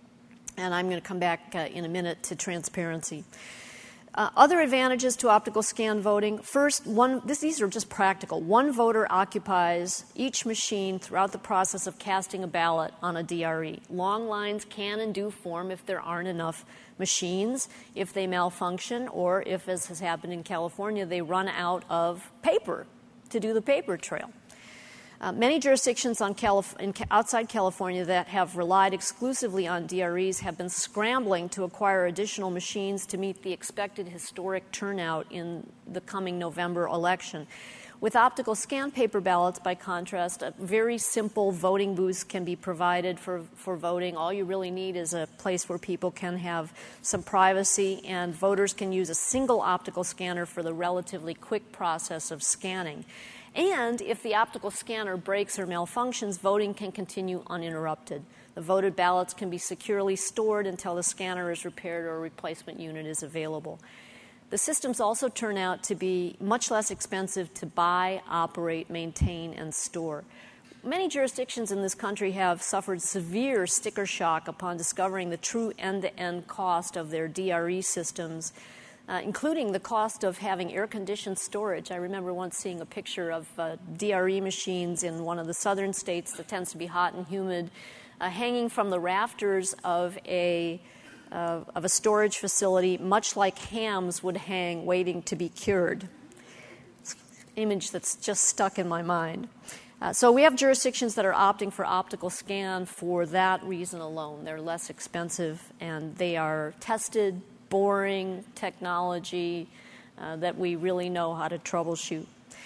And I'm going to come back uh, in a minute to transparency. Uh, other advantages to optical scan voting. First, one, this, these are just practical. One voter occupies each machine throughout the process of casting a ballot on a D R E. Long lines can and do form if there aren't enough machines, if they malfunction, or if, as has happened in California, they run out of paper to do the paper trail. Uh, many jurisdictions on Calif- in ca- outside California that have relied exclusively on D R Es have been scrambling to acquire additional machines to meet the expected historic turnout in the coming November election. With optical scan paper ballots, by contrast, a very simple voting booths can be provided for, for voting. All you really need is a place where people can have some privacy, and voters can use a single optical scanner for the relatively quick process of scanning. And if the optical scanner breaks or malfunctions, voting can continue uninterrupted. The voted ballots can be securely stored until the scanner is repaired or a replacement unit is available. The systems also turn out to be much less expensive to buy, operate, maintain, and store. Many jurisdictions in this country have suffered severe sticker shock upon discovering the true end-to-end cost of their D R E systems, Uh, including the cost of having air-conditioned storage. I remember once seeing a picture of uh, D R E machines in one of the southern states that tends to be hot and humid, uh, hanging from the rafters of a uh, of a storage facility, much like hams would hang waiting to be cured. It's an image that's just stuck in my mind. Uh, so we have jurisdictions that are opting for optical scan for that reason alone. They're less expensive, and they are tested, boring technology uh, that we really know how to troubleshoot.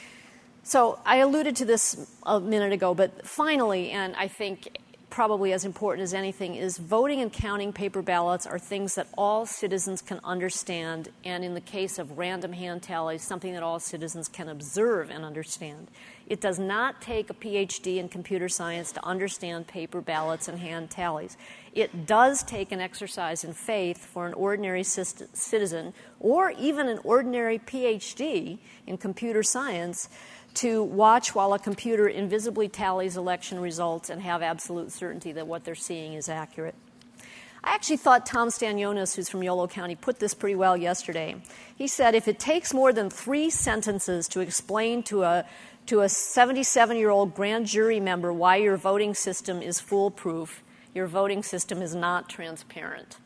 So I alluded to this a minute ago, but finally, and I think probably as important as anything, is voting and counting paper ballots are things that all citizens can understand, and in the case of random hand tallies, something that all citizens can observe and understand. It does not take a P H D in computer science to understand paper ballots and hand tallies. It does take an exercise in faith for an ordinary citizen, or even an ordinary P H D in computer science, to watch while a computer invisibly tallies election results and have absolute certainty that what they're seeing is accurate. I actually thought Tom Stanionis, who's from Yolo County, put this pretty well yesterday. He said, if it takes more than three sentences to explain to a to a seventy-seven-year-old grand jury member why your voting system is foolproof, your voting system is not transparent.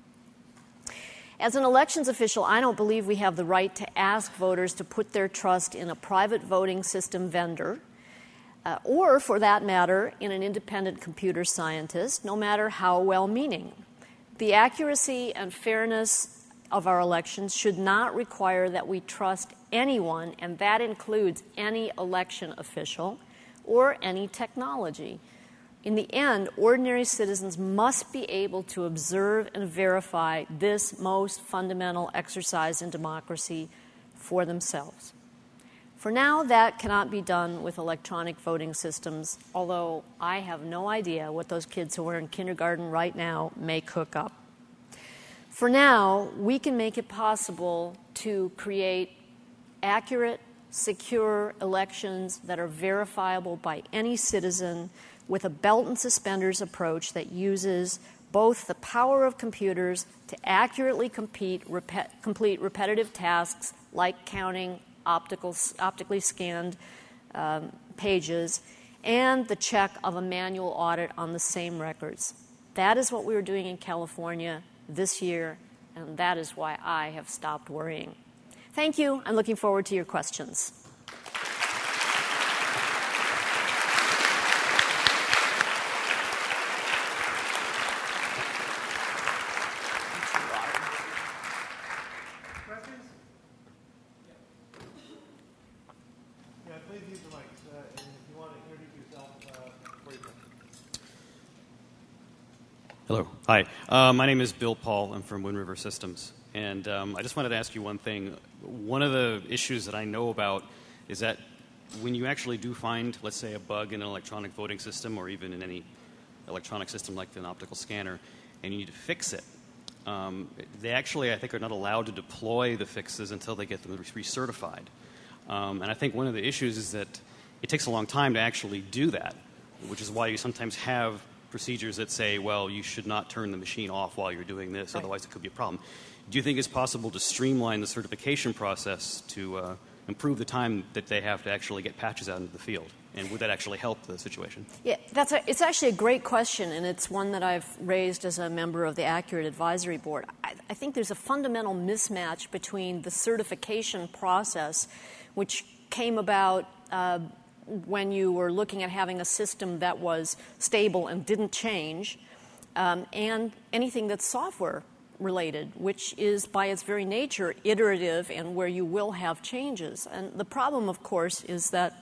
As an elections official, I don't believe we have the right to ask voters to put their trust in a private voting system vendor, uh, or, for that matter, in an independent computer scientist, no matter how well-meaning. The accuracy and fairness of our elections should not require that we trust anyone, and that includes any election official, or any technology. In the end, ordinary citizens must be able to observe and verify this most fundamental exercise in democracy for themselves. For now, that cannot be done with electronic voting systems, although I have no idea what those kids who are in kindergarten right now may cook up. For now, we can make it possible to create accurate, secure elections that are verifiable by any citizen with a belt and suspenders approach that uses both the power of computers to accurately compete, rep- complete repetitive tasks like counting optical, optically scanned um, pages and the check of a manual audit on the same records. That is what we were doing in California this year, and that is why I have stopped worrying. Thank you. I'm looking forward to your questions. Hello. Hi. Uh, my name is Bill Paul. I'm from Wind River Systems. And um, I just wanted to ask you one thing. One of the issues that I know about is that when you actually do find, let's say, a bug in an electronic voting system or even in any electronic system like an optical scanner, and you need to fix it, um, they actually, I think, are not allowed to deploy the fixes until they get them recertified. Um, and I think one of the issues is that it takes a long time to actually do that, which is why you sometimes have procedures that say, well, you should not turn the machine off while you're doing this, right. Otherwise it could be a problem. Do you think it's possible to streamline the certification process to uh, improve the time that they have to actually get patches out into the field? And would that actually help the situation? Yeah, that's a, it's actually a great question, and it's one that I've raised as a member of the Accurate Advisory Board. I, I think there's a fundamental mismatch between the certification process, which came about uh, when you were looking at having a system that was stable and didn't change, um, and anything that's software related, which is by its very nature iterative and where you will have changes. And the problem, of course, is that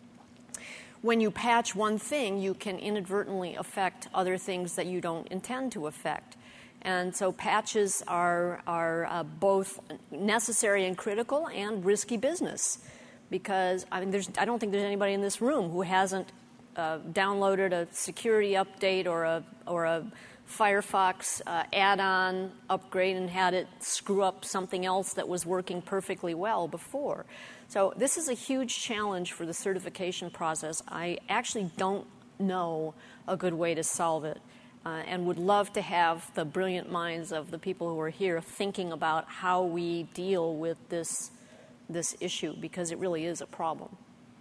when you patch one thing, you can inadvertently affect other things that you don't intend to affect. And so patches are, are uh, both necessary and critical and risky business. Because I mean, there's, I don't think there's anybody in this room who hasn't uh, downloaded a security update or a or a Firefox uh, add-on upgrade and had it screw up something else that was working perfectly well before. So this is a huge challenge for the certification process. I actually don't know a good way to solve it, uh, and would love to have the brilliant minds of the people who are here thinking about how we deal with this. this issue, because it really is a problem.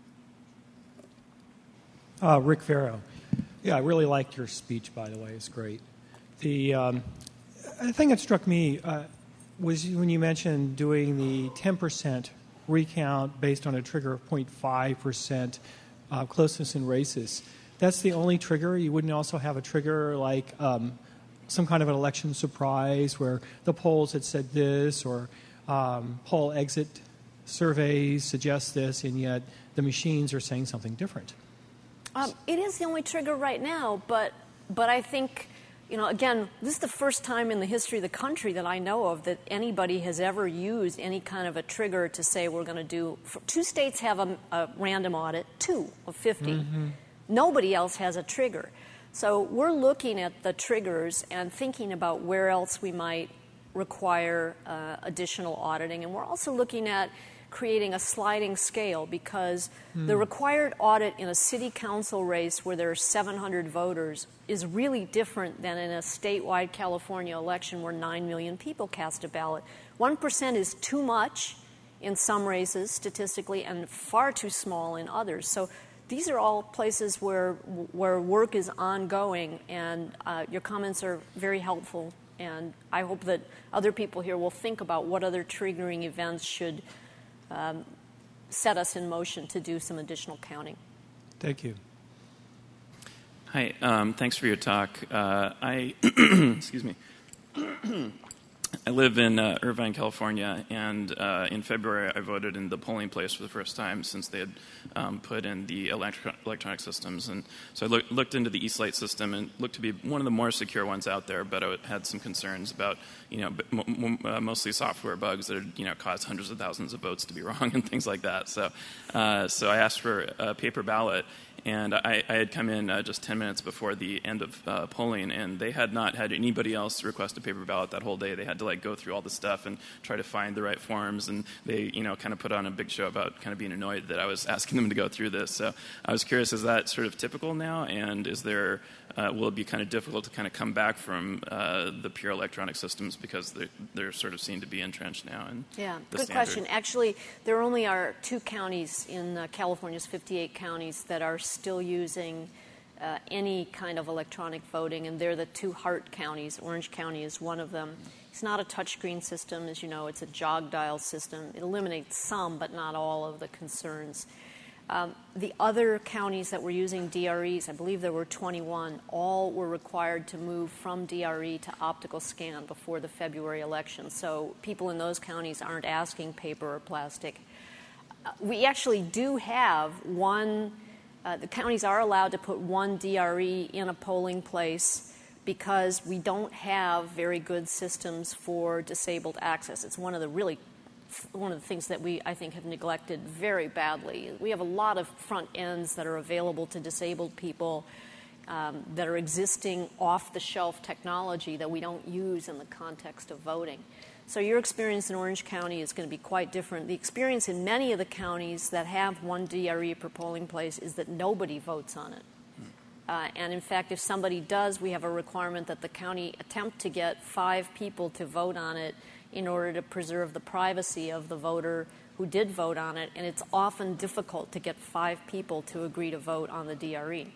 Uh, Rick Farrow. Yeah, I really liked your speech, by the way. It's great. The, um, the thing that struck me uh, was when you mentioned doing the ten percent recount based on a trigger of zero point five percent uh, closeness in races. That's the only trigger? You wouldn't also have a trigger like um, some kind of an election surprise where the polls had said this, or um, poll exit surveys suggest this, and yet the machines are saying something different? Um, it is the only trigger right now, but but I think, you know, again, this is the first time in the history of the country that I know of that anybody has ever used any kind of a trigger to say we're going to do. Two states have a, a random audit, two of fifty. Mm-hmm. Nobody else has a trigger. So we're looking at the triggers and thinking about where else we might require uh, additional auditing, and we're also looking at creating a sliding scale, because mm. the required audit in a city council race where there are seven hundred voters is really different than in a statewide California election where nine million people cast a ballot. one percent is too much in some races statistically and far too small in others. So these are all places where where work is ongoing, and uh, your comments are very helpful, and I hope that other people here will think about what other triggering events should Um, set us in motion to do some additional counting. Thank you. Hi, um, thanks for your talk. Uh, I, excuse me. I live in uh, Irvine, California, and uh, in February I voted in the polling place for the first time since they had um, put in the electro- electronic systems. And so I look, looked into the eSlate system and looked to be one of the more secure ones out there, but I had some concerns about, you know, m- m- uh, mostly software bugs that, had, you know, caused hundreds of thousands of votes to be wrong and things like that. So, uh, so I asked for a paper ballot. And I, I had come in uh, just ten minutes before the end of uh, polling, and they had not had anybody else request a paper ballot that whole day. They had to like go through all the stuff and try to find the right forms, and they, you know, kind of put on a big show about kind of being annoyed that I was asking them to go through this. So I was curious, is that sort of typical now, and is there uh, will it be kind of difficult to kind of come back from uh, the pure electronic systems because they're, they're sort of seen to be entrenched now? In yeah, the good standard? question. Actually, there only are two counties in uh, California's fifty-eight counties that are still using uh, any kind of electronic voting, and they're the two heart counties. Orange County is one of them. It's not a touchscreen system, as you know. It's a jog dial system. It eliminates some, but not all, of the concerns. Um, the other counties that were using D R Es, I believe there were twenty-one, all were required to move from D R E to optical scan before the February election. So people in those counties aren't asking paper or plastic. Uh, we actually do have one, uh, the counties are allowed to put one D R E in a polling place because we don't have very good systems for disabled access. It's one of the really one of the things that we, I think, have neglected very badly. We have a lot of front ends that are available to disabled people um, that are existing off-the-shelf technology that we don't use in the context of voting. So your experience in Orange County is going to be quite different. The experience in many of the counties that have one D R E per polling place is that nobody votes on it. Uh, and in fact, if somebody does, we have a requirement that the county attempt to get five people to vote on it in order to preserve the privacy of the voter who did vote on it, and it's often difficult to get five people to agree to vote on the D R E.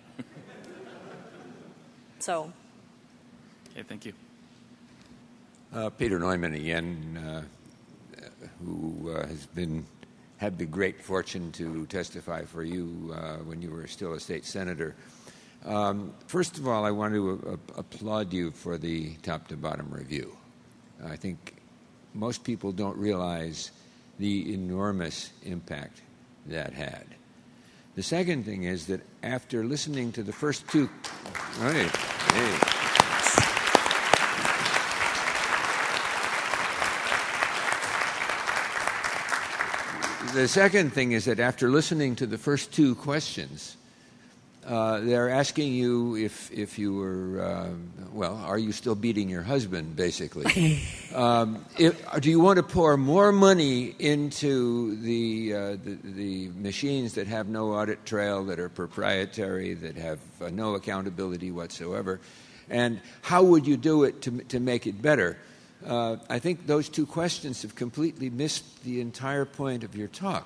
So. Okay, thank you. Uh, Peter Neumann again, uh, who uh, has been had the great fortune to testify for you uh, when you were still a state senator. Um, first of all, I want to uh, applaud you for the top-to-bottom review. I think most people don't realize the enormous impact that had. The second thing is that after listening to the first two... Right, hey. The second thing is that after listening to the first two questions, Uh, they're asking you if if you were, uh, well, are you still beating your husband, basically? um, if, do you want to pour more money into the, uh, the the machines that have no audit trail, that are proprietary, that have uh, no accountability whatsoever? And how would you do it to to make it better? Uh, I think those two questions have completely missed the entire point of your talk,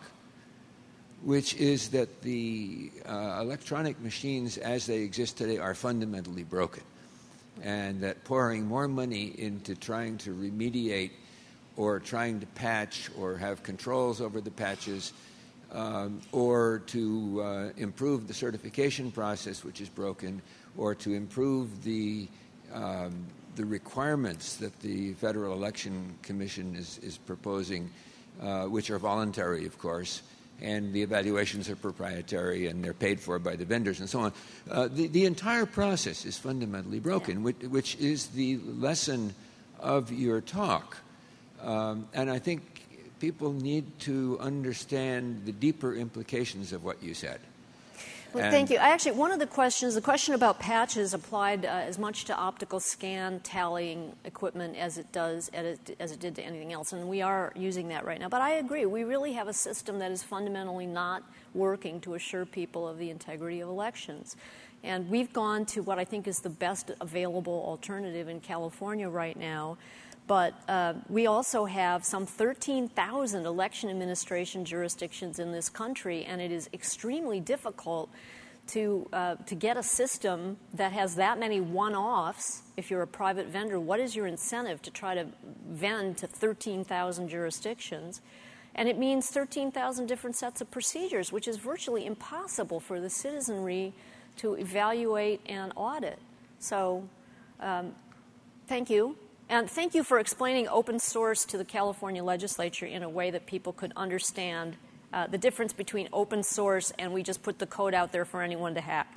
which is that the uh, electronic machines as they exist today are fundamentally broken, and that pouring more money into trying to remediate or trying to patch or have controls over the patches um, or to uh, improve the certification process, which is broken, or to improve the um, the requirements that the Federal Election Commission is, is proposing, uh, which are voluntary, of course, and the evaluations are proprietary and they're paid for by the vendors and so on. Uh, the, the entire process is fundamentally broken, yeah. which, which is the lesson of your talk. Um, and I think people need to understand the deeper implications of what you said. Well, and thank you. I actually, one of the questions, the question about patches applied uh, as much to optical scan tallying equipment as it does, as it, as it did to anything else. And we are using that right now. But I agree. We really have a system that is fundamentally not working to assure people of the integrity of elections. And we've gone to what I think is the best available alternative in California right now. But uh, we also have some thirteen thousand election administration jurisdictions in this country, and it is extremely difficult to uh, to get a system that has that many one-offs. If you're a private vendor, what is your incentive to try to vend to thirteen thousand jurisdictions? And it means thirteen thousand different sets of procedures, which is virtually impossible for the citizenry to evaluate and audit. So um, thank you. And thank you for explaining open source to the California legislature in a way that people could understand uh, the difference between open source and we just put the code out there for anyone to hack.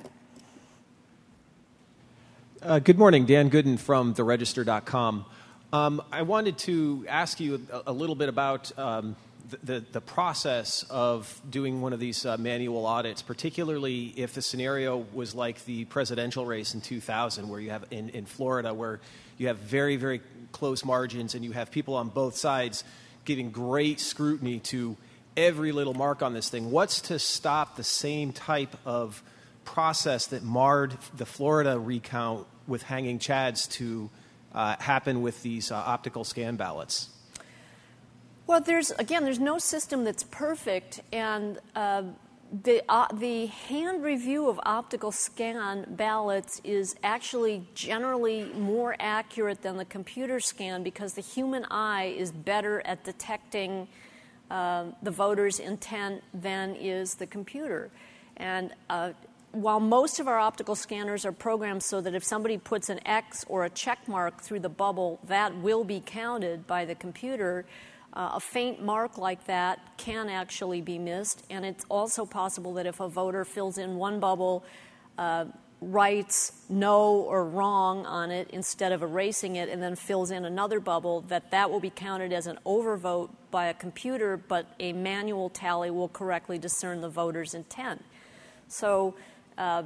Uh, good morning, Dan Gooden from the register dot com. Um, I wanted to ask you a, a little bit about um, the, the, the process of doing one of these uh, manual audits, particularly if the scenario was like the presidential race in two thousand, where you have in, in Florida, where you have very, very close margins and you have people on both sides giving great scrutiny to every little mark on this thing. What's to stop the same type of process that marred the Florida recount with hanging chads to uh, happen with these uh, optical scan ballots? Well, there's, again, there's no system that's perfect, and uh, the, uh, the hand review of optical scan ballots is actually generally more accurate than the computer scan because the human eye is better at detecting uh, the voter's intent than is the computer. And uh, while most of our optical scanners are programmed so that if somebody puts an X or a check mark through the bubble, that will be counted by the computer, Uh, a faint mark like that can actually be missed, and it's also possible that if a voter fills in one bubble, uh, writes no or wrong on it instead of erasing it, and then fills in another bubble, that that will be counted as an overvote by a computer, but a manual tally will correctly discern the voter's intent. So uh,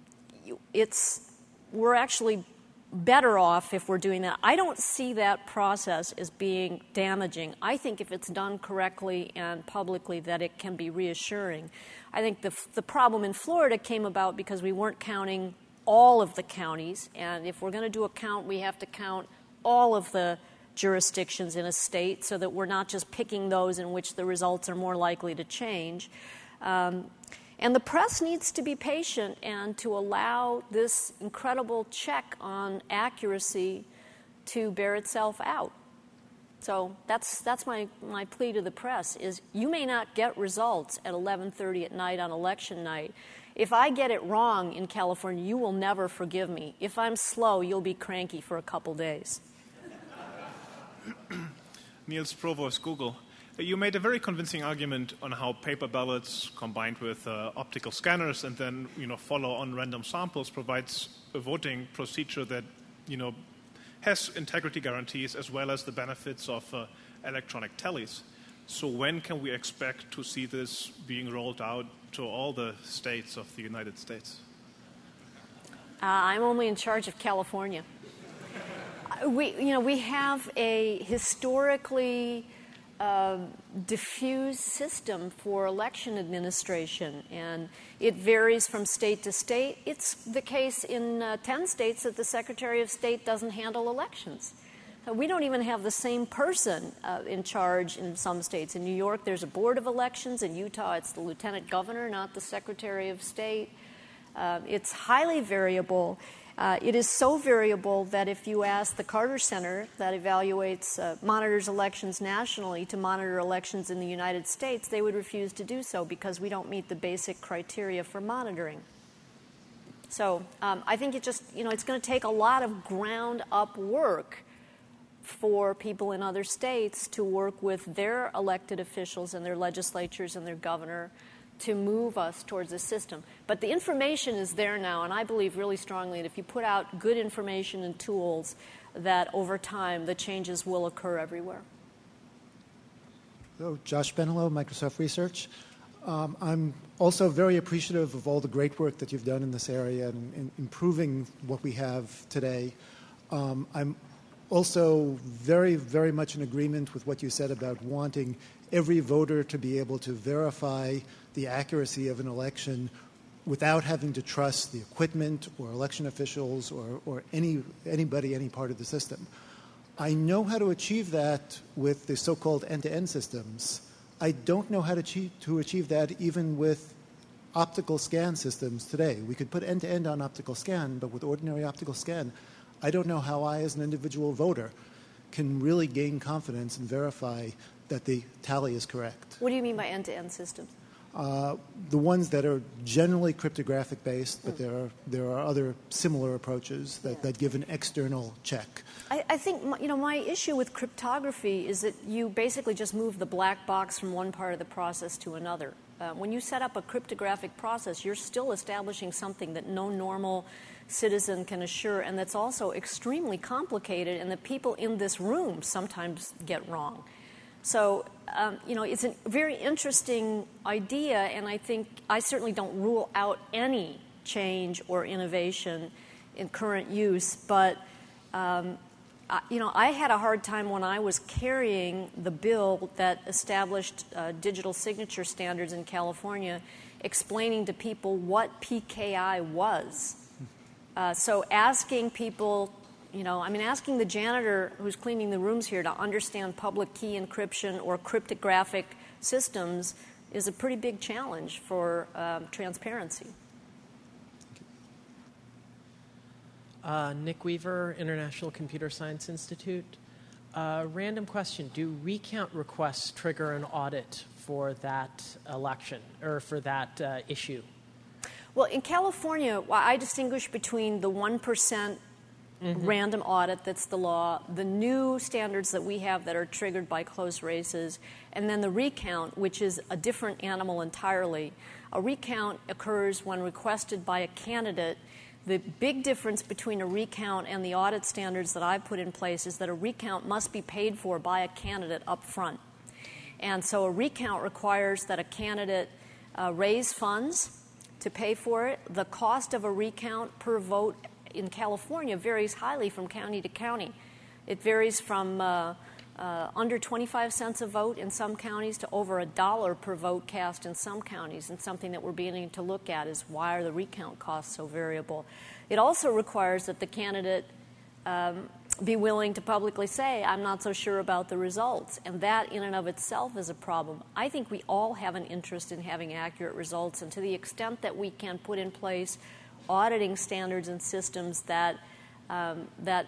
it's we're actually better off if we're doing that. I don't see that process as being damaging. I think if it's done correctly and publicly that it can be reassuring. I think the, the problem in Florida came about because we weren't counting all of the counties, and if we're going to do a count, we have to count all of the jurisdictions in a state so that we're not just picking those in which the results are more likely to change. Um, And the press needs to be patient and to allow this incredible check on accuracy to bear itself out. So that's that's my, my plea to the press is you may not get results at eleven thirty at night on election night. If I get it wrong in California, you will never forgive me. If I'm slow, you'll be cranky for a couple days. Niels Provost, Google. You made a very convincing argument on how paper ballots combined with uh, optical scanners and then, you know, follow-on random samples provides a voting procedure that, you know, has integrity guarantees as well as the benefits of uh, electronic tallies. So when can we expect to see this being rolled out to all the states of the United States? Uh, I'm only in charge of California. We, you know, we have a historically Uh, diffuse system for election administration, and it varies from state to state. It's the case in uh, ten states that the Secretary of State doesn't handle elections. Uh, we don't even have the same person uh, in charge in some states. In New York, there's a board of elections. In Utah, it's the lieutenant governor, not the Secretary of State. Uh, it's highly variable. Uh, it is so variable that if you ask the Carter Center that evaluates, uh, monitors elections nationally to monitor elections in the United States, they would refuse to do so because we don't meet the basic criteria for monitoring. So um, I think it just, you know, it's going to take a lot of ground-up work for people in other states to work with their elected officials and their legislatures and their governor to move us towards a system. But the information is there now, and I believe really strongly that if you put out good information and tools, that over time the changes will occur everywhere. Hello, Josh Benelo, Microsoft Research. Um, I'm also very appreciative of all the great work that you've done in this area and in improving what we have today. Um, I'm also very, very much in agreement with what you said about wanting every voter to be able to verify the accuracy of an election without having to trust the equipment or election officials or, or any, anybody, any part of the system. I know how to achieve that with the so-called end-to-end systems. I don't know how to achieve, to achieve that even with optical scan systems today. We could put end-to-end on optical scan, but with ordinary optical scan, I don't know how I, as an individual voter, can really gain confidence and verify that the tally is correct. What do you mean by end-to-end systems? Uh, the ones that are generally cryptographic based, but there are there are other similar approaches that, that give an external check. I, I think my, you know my issue with cryptography is that you basically just move the black box from one part of the process to another. Uh, when you set up a cryptographic process, you're still establishing something that no normal citizen can assure, and that's also extremely complicated, and that people in this room sometimes get wrong. So, um, you know, it's a very interesting idea, and I think I certainly don't rule out any change or innovation in current use, but, um, I, you know, I had a hard time when I was carrying the bill that established uh, digital signature standards in California, explaining to people what P K I was. Uh, so asking people... You know, I mean, asking the janitor who's cleaning the rooms here to understand public key encryption or cryptographic systems is a pretty big challenge for um, transparency. Uh, Nick Weaver, International Computer Science Institute. Uh, random question. Do recount requests trigger an audit for that election or for that uh, issue? Well, in California, I distinguish between the one percent Mm-hmm. random audit, that's the law, the new standards that we have that are triggered by close races, and then the recount, which is a different animal entirely. A recount occurs when requested by a candidate. The big difference between a recount and the audit standards that I've put in place is that a recount must be paid for by a candidate up front. And so a recount requires that a candidate uh, raise funds to pay for it. The cost of a recount per vote in California varies highly from county to county. It varies from uh, uh, under twenty-five cents a vote in some counties to over a dollar per vote cast in some counties. And something that we're beginning to look at is why are the recount costs so variable. It also requires that the candidate um, be willing to publicly say, I'm not so sure about the results. And that in and of itself is a problem. I think we all have an interest in having accurate results, and to the extent that we can put in place auditing standards and systems that um, that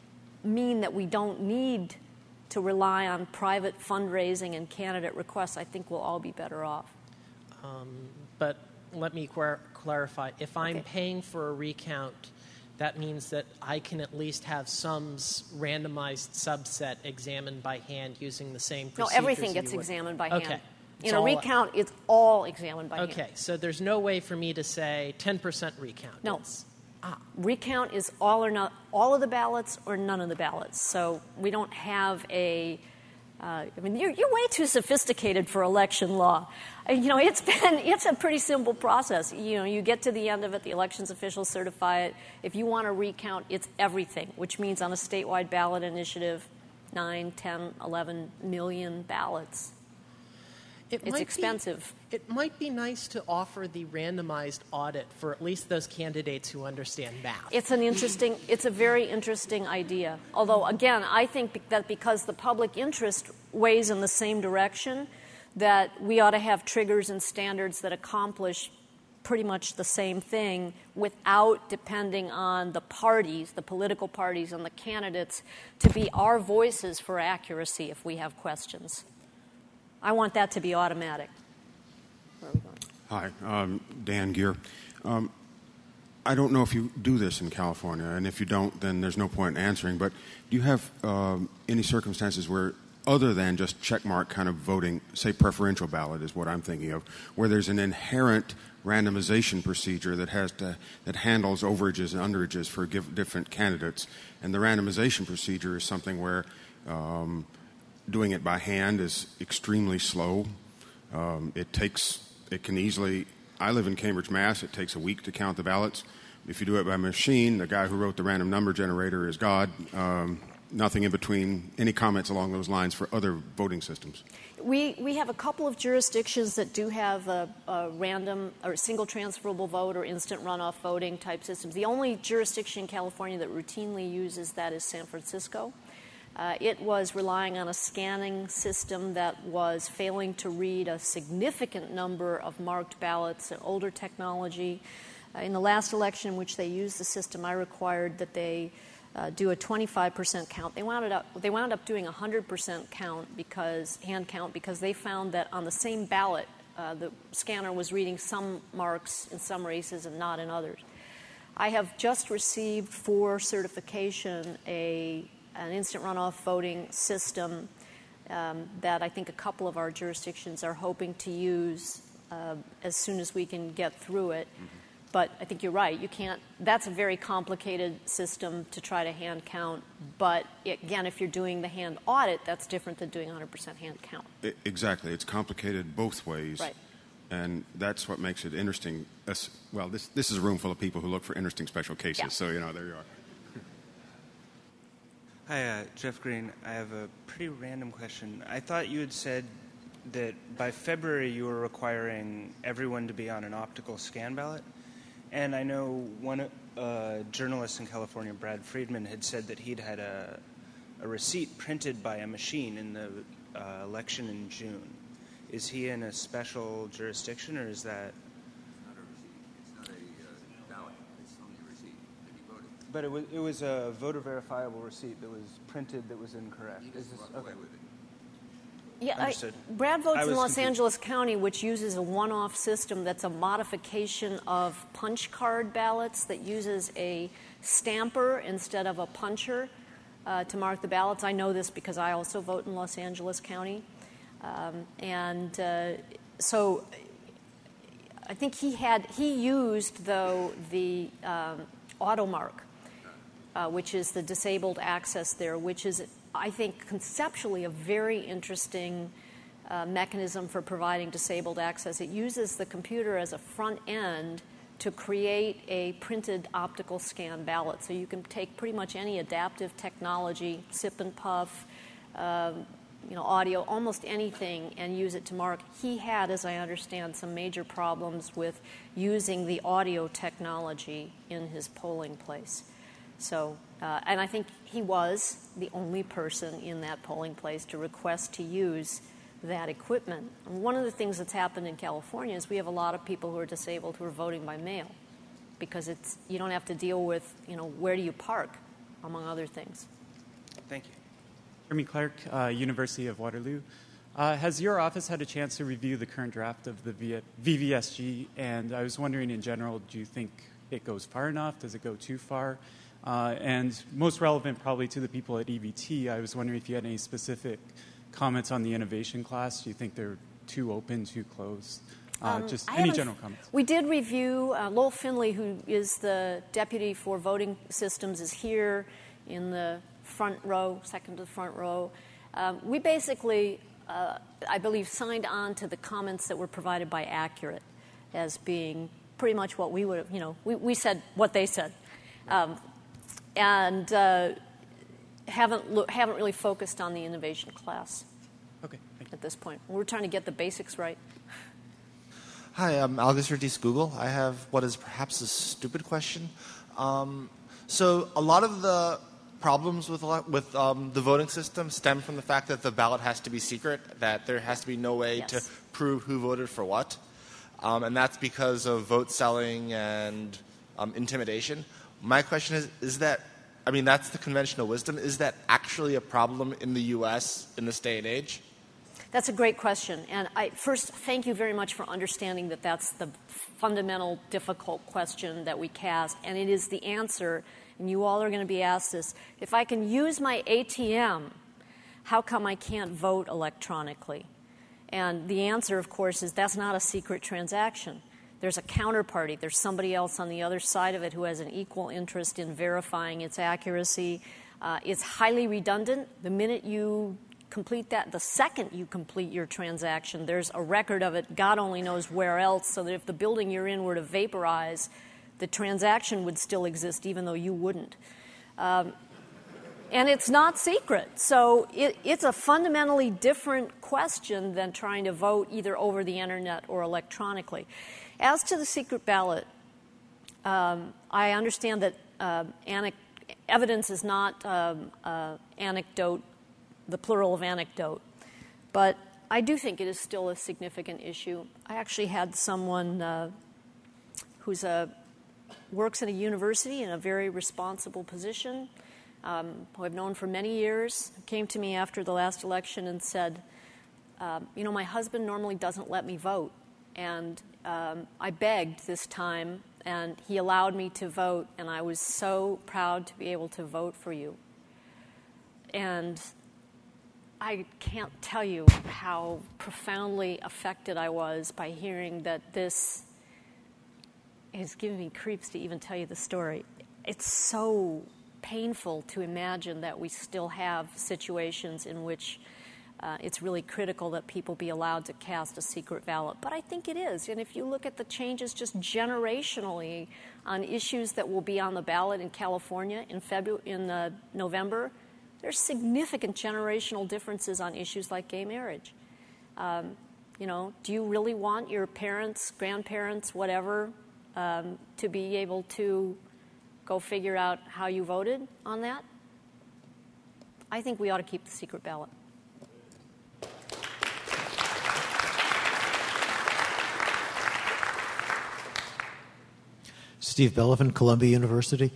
mean that we don't need to rely on private fundraising and candidate requests, I think we'll all be better off. Um, but let me clar- clarify. If I'm okay. paying for a recount, that means that I can at least have some randomized subset examined by hand using the same procedures. No, everything gets examined by hand. Okay. In a recount, it's all examined by okay, hand. Okay, so there's no way for me to say ten percent recount. No. It's, ah. Recount is all or not, all of the ballots or none of the ballots. So we don't have a, uh, I mean, you're, you're way too sophisticated for election law. Uh, you know, it's been, it's a pretty simple process. You know, you get to the end of it, the elections officials certify it. If you want to recount, it's everything, which means on a statewide ballot initiative, nine, ten, eleven million ballots. It it's expensive. Be, it might be nice to offer the randomized audit for at least those candidates who understand math. It's an interesting, it's a very interesting idea. Although, again, I think that because the public interest weighs in the same direction, that we ought to have triggers and standards that accomplish pretty much the same thing without depending on the parties, the political parties and the candidates, to be our voices for accuracy if we have questions. I want that to be automatic. Where are we going? Hi, um, Dan Gear. Um, I don't know if you do this in California, and if you don't, then there's no point in answering, but do you have um, any circumstances where, other than just checkmark kind of voting, say preferential ballot is what I'm thinking of, where there's an inherent randomization procedure that has to, that handles overages and underages for give, different candidates, and the randomization procedure is something where um, doing it by hand is extremely slow. Um, it takes, it can easily, I live in Cambridge, Mass. It takes a week to count the ballots. If you do it by machine, the guy who wrote the random number generator is God. Um, nothing in between. Any comments along those lines for other voting systems? We we have a couple of jurisdictions that do have a, a random or single transferable vote or instant runoff voting type systems. The only jurisdiction in California that routinely uses that is San Francisco. Uh, it was relying on a scanning system that was failing to read a significant number of marked ballots, older technology. Uh, in the last election in which they used the system, I required that they uh, do a twenty-five percent count. They wound up they wound up doing a one hundred percent count because hand count because they found that on the same ballot uh, the scanner was reading some marks in some races and not in others. I have just received for certification a an instant runoff voting system um, that I think a couple of our jurisdictions are hoping to use uh, as soon as we can get through it. Mm-hmm. But I think you're right. You can't. That's a very complicated system to try to hand count. But again, if you're doing the hand audit, that's different than doing one hundred percent hand count. I, exactly. It's complicated both ways. Right. And that's what makes it interesting. As, well, this this is a room full of people who look for interesting special cases. Yeah. So, you know, there you are. Hi, uh, Jeff Green. I have a pretty random question. I thought you had said that by February you were requiring everyone to be on an optical scan ballot. And I know one uh, journalist in California, Brad Friedman, had said that he'd had a, a receipt printed by a machine in the uh, election in June. Is he in a special jurisdiction, or is that? It's not a receipt. It's not a uh, ballot. It's only a receipt that he voted. But it was it was a voter verifiable receipt that was printed that was incorrect. He Is just this, walked okay. away with it. Yeah, I, Understood. Brad votes I in was Los confused. Angeles County, which uses a one-off system that's a modification of punch card ballots that uses a stamper instead of a puncher uh, to mark the ballots. I know this because I also vote in Los Angeles County. Um, and uh, so I think he had, he used, though, the um, AutoMark, uh, which is the disabled access there, which is, I think, conceptually a very interesting uh, mechanism for providing disabled access. It uses the computer as a front end to create a printed optical scan ballot. So you can take pretty much any adaptive technology, sip and puff, um, you know, audio, almost anything, and use it to mark. He had, as I understand, some major problems with using the audio technology in his polling place. So, uh, and I think he was the only person in that polling place to request to use that equipment. And one of the things that's happened in California is we have a lot of people who are disabled who are voting by mail because it's you don't have to deal with, you know, where do you park, among other things. Thank you. Jeremy Clark, uh, University of Waterloo. Uh, has your office had a chance to review the current draft of the V V S G? And I was wondering, in general, do you think it goes far enough? Does it go too far? Uh, and most relevant probably to the people at E V T, I was wondering if you had any specific comments on the innovation class. Do you think they're too open, too closed? Uh, Um, just I any haven't- general comments. We did review, uh, Lowell Finley, who is the deputy for voting systems, is here in the front row, second to the front row. Um, we basically, uh, I believe, signed on to the comments that were provided by Accurate as being pretty much what we would have, you know, we, we said what they said. Um, and uh, haven't, lo- haven't really focused on the innovation class Okay, thank you. at this point. We're trying to get the basics right. Hi, I'm Algus Ortiz Google. I have what is perhaps a stupid question. Um, so a lot of the problems with ele- with um, the voting system stem from the fact that the ballot has to be secret, that there has to be no way Yes. to prove who voted for what. Um, and that's because of vote selling and um, intimidation. My question is, is that, I mean, that's the conventional wisdom. Is that actually a problem in the U S in this day and age? That's a great question. And I first thank you very much for understanding that that's the fundamental, difficult question that we cast. And it is the answer, and you all are going to be asked this. If I can use my A T M, how come I can't vote electronically? And the answer, of course, is that's not a secret transaction. There's a counterparty. There's somebody else on the other side of it who has an equal interest in verifying its accuracy. Uh, it's highly redundant. The minute you complete that, the second you complete your transaction, there's a record of it, God only knows where else, so that if the building you're in were to vaporize, the transaction would still exist even though you wouldn't. Um, and it's not secret. So it, it's a fundamentally different question than trying to vote either over the internet or electronically. As to the secret ballot, um, I understand that uh, anec- evidence is not um, uh, anecdote, the plural of anecdote, but I do think it is still a significant issue. I actually had someone uh, who's a works in a university in a very responsible position, um, who I've known for many years, came to me after the last election and said, uh, you know, my husband normally doesn't let me vote, And um, I begged this time, and he allowed me to vote, and I was so proud to be able to vote for you. And I can't tell you how profoundly affected I was by hearing that this is giving me creeps to even tell you the story. It's so painful to imagine that we still have situations in which uh, it's really critical that people be allowed to cast a secret ballot. But I think it is. And if you look at the changes just generationally on issues that will be on the ballot in California in February, in uh, November, there's significant generational differences on issues like gay marriage. Um, you know, do you really want your parents, grandparents, whatever, um, to be able to go figure out how you voted on that? I think we ought to keep the secret ballot. Steve Bellevin, Columbia University.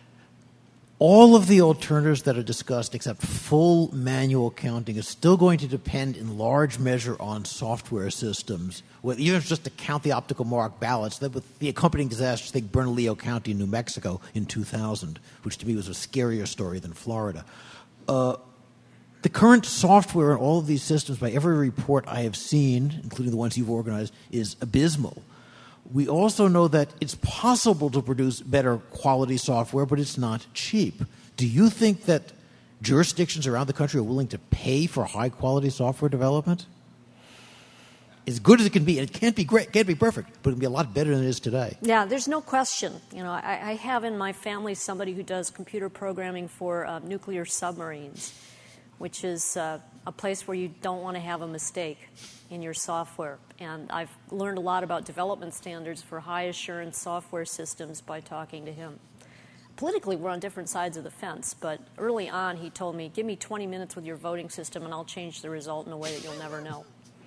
All of the alternatives that are discussed, except full manual counting, is still going to depend in large measure on software systems. With, even if just to count the optical mark ballots, that with the accompanying disasters, think Bernalillo County, New Mexico, in two thousand, which to me was a scarier story than Florida. Uh, the current software in all of these systems, by every report I have seen, including the ones you've organized, is abysmal. We also know that it's possible to produce better quality software, but it's not cheap. Do you think that jurisdictions around the country are willing to pay for high-quality software development? As good as it can be, and it can't be great, can't be perfect, but it can be a lot better than it is today. Yeah, there's no question. You know, I, I have in my family somebody who does computer programming for uh, nuclear submarines, which is uh, a place where you don't want to have a mistake in your software. And I've learned a lot about development standards for high assurance software systems by talking to him. Politically, we're on different sides of the fence, but early on he told me, give me twenty minutes with your voting system and I'll change the result in a way that you'll never know.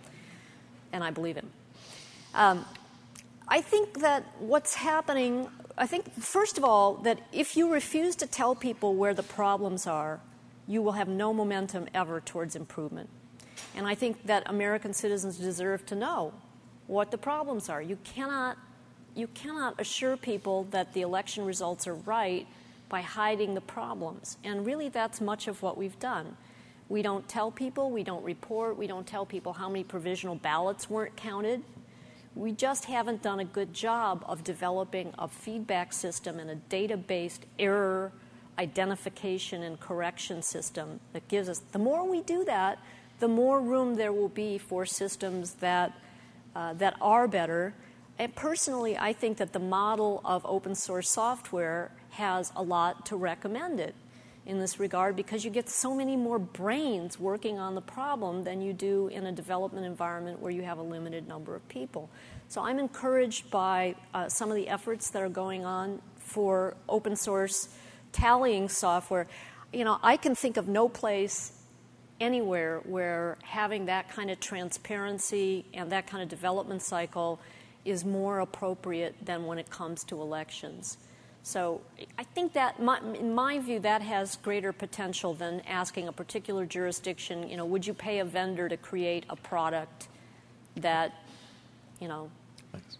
And I believe him. Um, I think that what's happening, I think, first of all, that if you refuse to tell people where the problems are, you will have no momentum ever towards improvement. And I think that American citizens deserve to know what the problems are. You cannot, you cannot assure people that the election results are right by hiding the problems. And really, that's much of what we've done. We don't tell people, we don't report, we don't tell people how many provisional ballots weren't counted. We just haven't done a good job of developing a feedback system and a data-based error identification and correction system that gives us, the more we do that, the more room there will be for systems that uh, that are better. And personally, I think that the model of open source software has a lot to recommend it in this regard, because you get so many more brains working on the problem than you do in a development environment where you have a limited number of people. So I'm encouraged by uh, some of the efforts that are going on for open source tallying software. You know, I can think of no place anywhere where having that kind of transparency and that kind of development cycle is more appropriate than when it comes to elections. So I think that, my, in my view, that has greater potential than asking a particular jurisdiction, you know, would you pay a vendor to create a product that, you know. Thanks.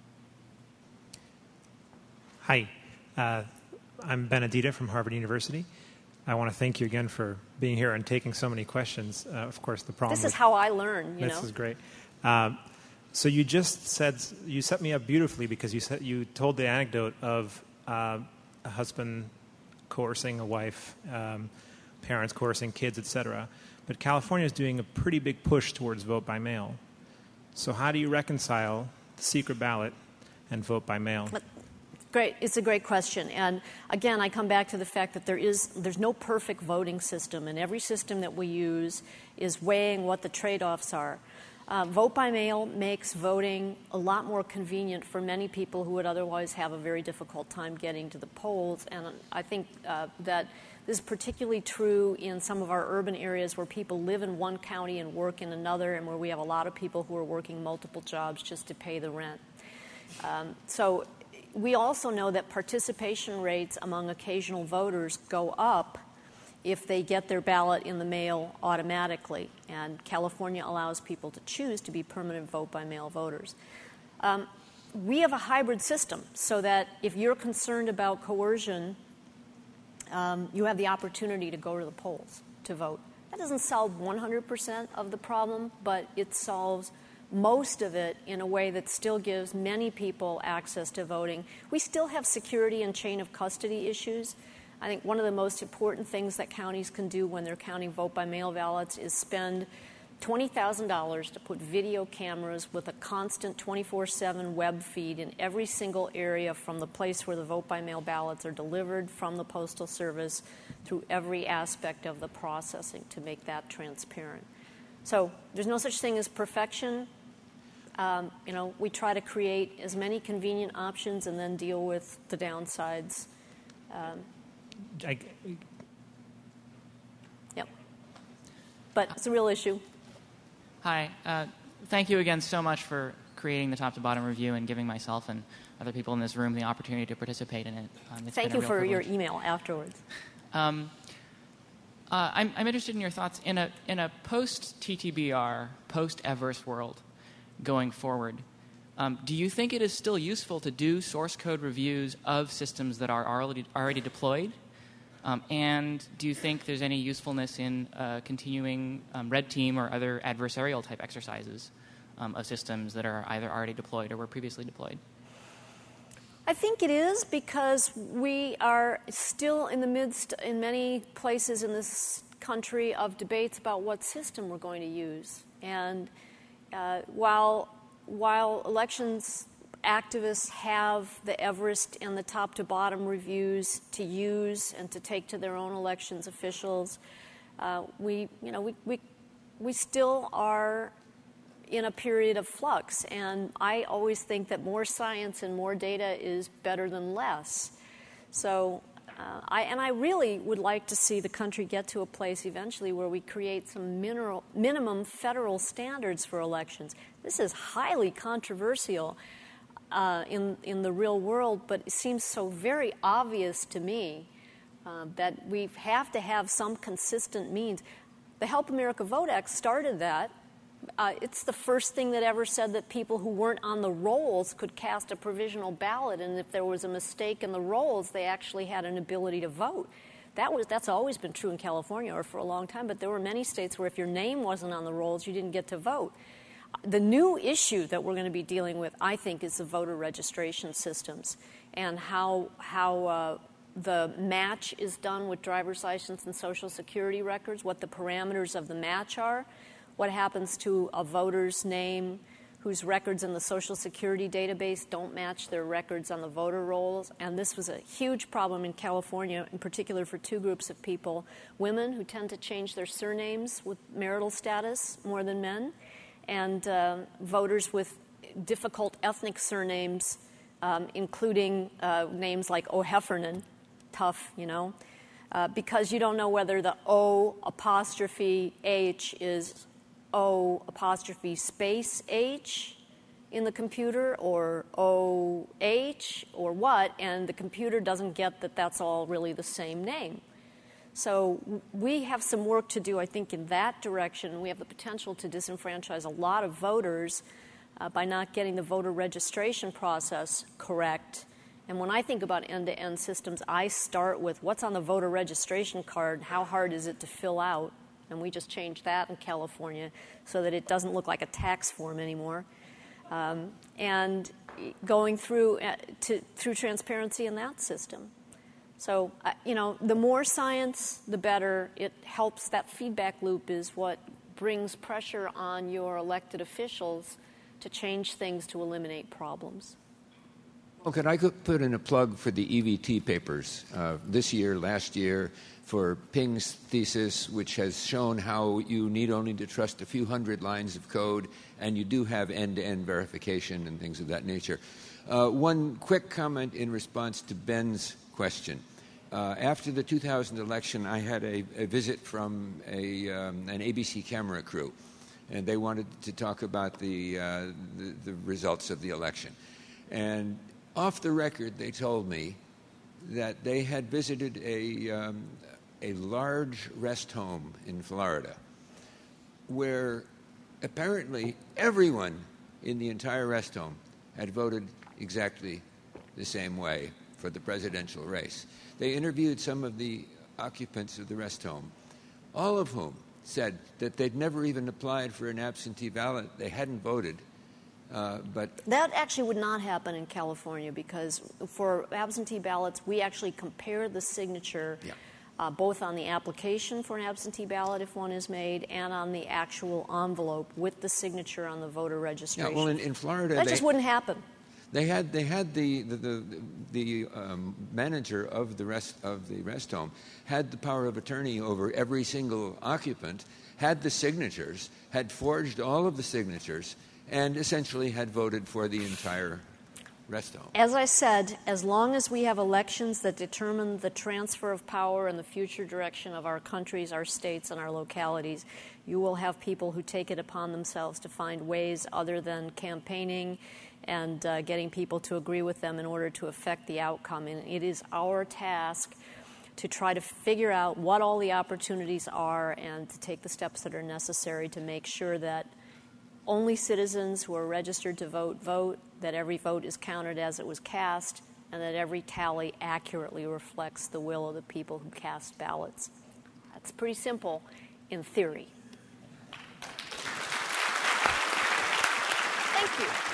Hi. Uh, I'm Benedita from Harvard University. I want to thank you again for being here and taking so many questions. Uh, of course, the problem. This is how I learn, you this know. This is great. Uh, so you just said, you set me up beautifully, because you said, you told the anecdote of uh, a husband coercing a wife, um, parents coercing kids, et cetera. But California is doing a pretty big push towards vote by mail. So how do you reconcile the secret ballot and vote by mail? But Great. It's a great question. And again, I come back to the fact that there is, there's no perfect voting system, and every system that we use is weighing what the trade-offs are. Uh, vote by mail makes voting a lot more convenient for many people who would otherwise have a very difficult time getting to the polls. And I think uh, that this is particularly true in some of our urban areas where people live in one county and work in another, and where we have a lot of people who are working multiple jobs just to pay the rent. Um, so we also know that participation rates among occasional voters go up if they get their ballot in the mail automatically. And California allows people to choose to be permanent vote-by-mail voters. Um, we have a hybrid system so that if you're concerned about coercion, um, you have the opportunity to go to the polls to vote. That doesn't solve one hundred percent of the problem, but it solves most of it in a way that still gives many people access to voting. We still have security and chain of custody issues. I think one of the most important things that counties can do when they're counting vote-by-mail ballots is spend twenty thousand dollars to put video cameras with a constant twenty-four seven web feed in every single area from the place where the vote-by-mail ballots are delivered from the Postal Service through every aspect of the processing to make that transparent. So there's no such thing as perfection. Um, you know, we try to create as many convenient options and then deal with the downsides. Um, I, yep. But it's a real issue. Hi. Uh, thank you again so much for creating the top-to-bottom review and giving myself and other people in this room the opportunity to participate in it. Um, it's Thank been a you real for privilege. your email afterwards. Um, uh, I'm, I'm interested in your thoughts in a in a post-T T B R, post-Everest world going forward. Um, do you think it is still useful to do source code reviews of systems that are already already deployed? Um, and do you think there's any usefulness in uh, continuing um, red team or other adversarial type exercises um, of systems that are either already deployed or were previously deployed? I think it is because we are still in the midst, in many places in this country, of debates about what system we're going to use. And uh, while while elections activists have the Everest and the top-to-bottom reviews to use and to take to their own elections officials, uh, we you know we we we still are in a period of flux, and I always think that more science and more data is better than less. So, uh, I and I really would like to see the country get to a place eventually where we create some mineral, minimum federal standards for elections. This is highly controversial uh, in in the real world, but it seems so very obvious to me uh, that we have to have some consistent means. The Help America Vote Act started that. Uh, it's the first thing that ever said that people who weren't on the rolls could cast a provisional ballot, and if there was a mistake in the rolls, they actually had an ability to vote. That was that's always been true in California, or for a long time, but there were many states where if your name wasn't on the rolls, you didn't get to vote. The new issue that we're going to be dealing with, I think, is the voter registration systems and how how uh, the match is done with driver's license and Social Security records, what the parameters of the match are. What happens to a voter's name whose records in the Social Security database don't match their records on the voter rolls? And this was a huge problem in California, in particular for two groups of people. Women who tend to change their surnames with marital status more than men, and uh, voters with difficult ethnic surnames, um, including uh, names like O'Heffernan, tough, you know, uh, because you don't know whether the O apostrophe H is O apostrophe space H in the computer or O H or what, and the computer doesn't get that that's all really the same name. So we have some work to do, I think, in that direction. We have the potential to disenfranchise a lot of voters uh, by not getting the voter registration process correct. And when I think about end-to-end systems, I start with what's on the voter registration card, how hard is it to fill out? And we just changed that in California so that it doesn't look like a tax form anymore. Um, and going through uh, to, through transparency in that system. So, uh, you know, the more science, the better. It helps. That feedback loop is what brings pressure on your elected officials to change things to eliminate problems. Well, could I put in a plug for the E V T papers uh, this year, last year, for Ping's thesis, which has shown how you need only to trust a few hundred lines of code, and you do have end-to-end verification and things of that nature. Uh, one quick comment in response to Ben's question. Uh, after the two thousand election, I had a, a visit from a, um, an A B C camera crew, and they wanted to talk about the, uh, the, the results of the election. And off the record, they told me that they had visited a, um, a large rest home in Florida where apparently everyone in the entire rest home had voted exactly the same way for the presidential race. They interviewed some of the occupants of the rest home, all of whom said that they'd never even applied for an absentee ballot. They hadn't voted. Uh, but that actually would not happen in California because for absentee ballots, we actually compare the signature yeah. uh, both on the application for an absentee ballot if one is made and on the actual envelope with the signature on the voter registration. Yeah, well, in, in Florida, that they, just wouldn't happen. They had they had the the the, the um, manager of the rest of the rest home had the power of attorney over every single occupant, had the signatures, had forged all of the signatures, and essentially had voted for the entire rest home. As I said, as long as we have elections that determine the transfer of power and the future direction of our countries, our states, and our localities, you will have people who take it upon themselves to find ways other than campaigning and uh, getting people to agree with them in order to affect the outcome. And it is our task to try to figure out what all the opportunities are and to take the steps that are necessary to make sure that only citizens who are registered to vote vote, that every vote is counted as it was cast, and that every tally accurately reflects the will of the people who cast ballots. That's pretty simple in theory. Thank you.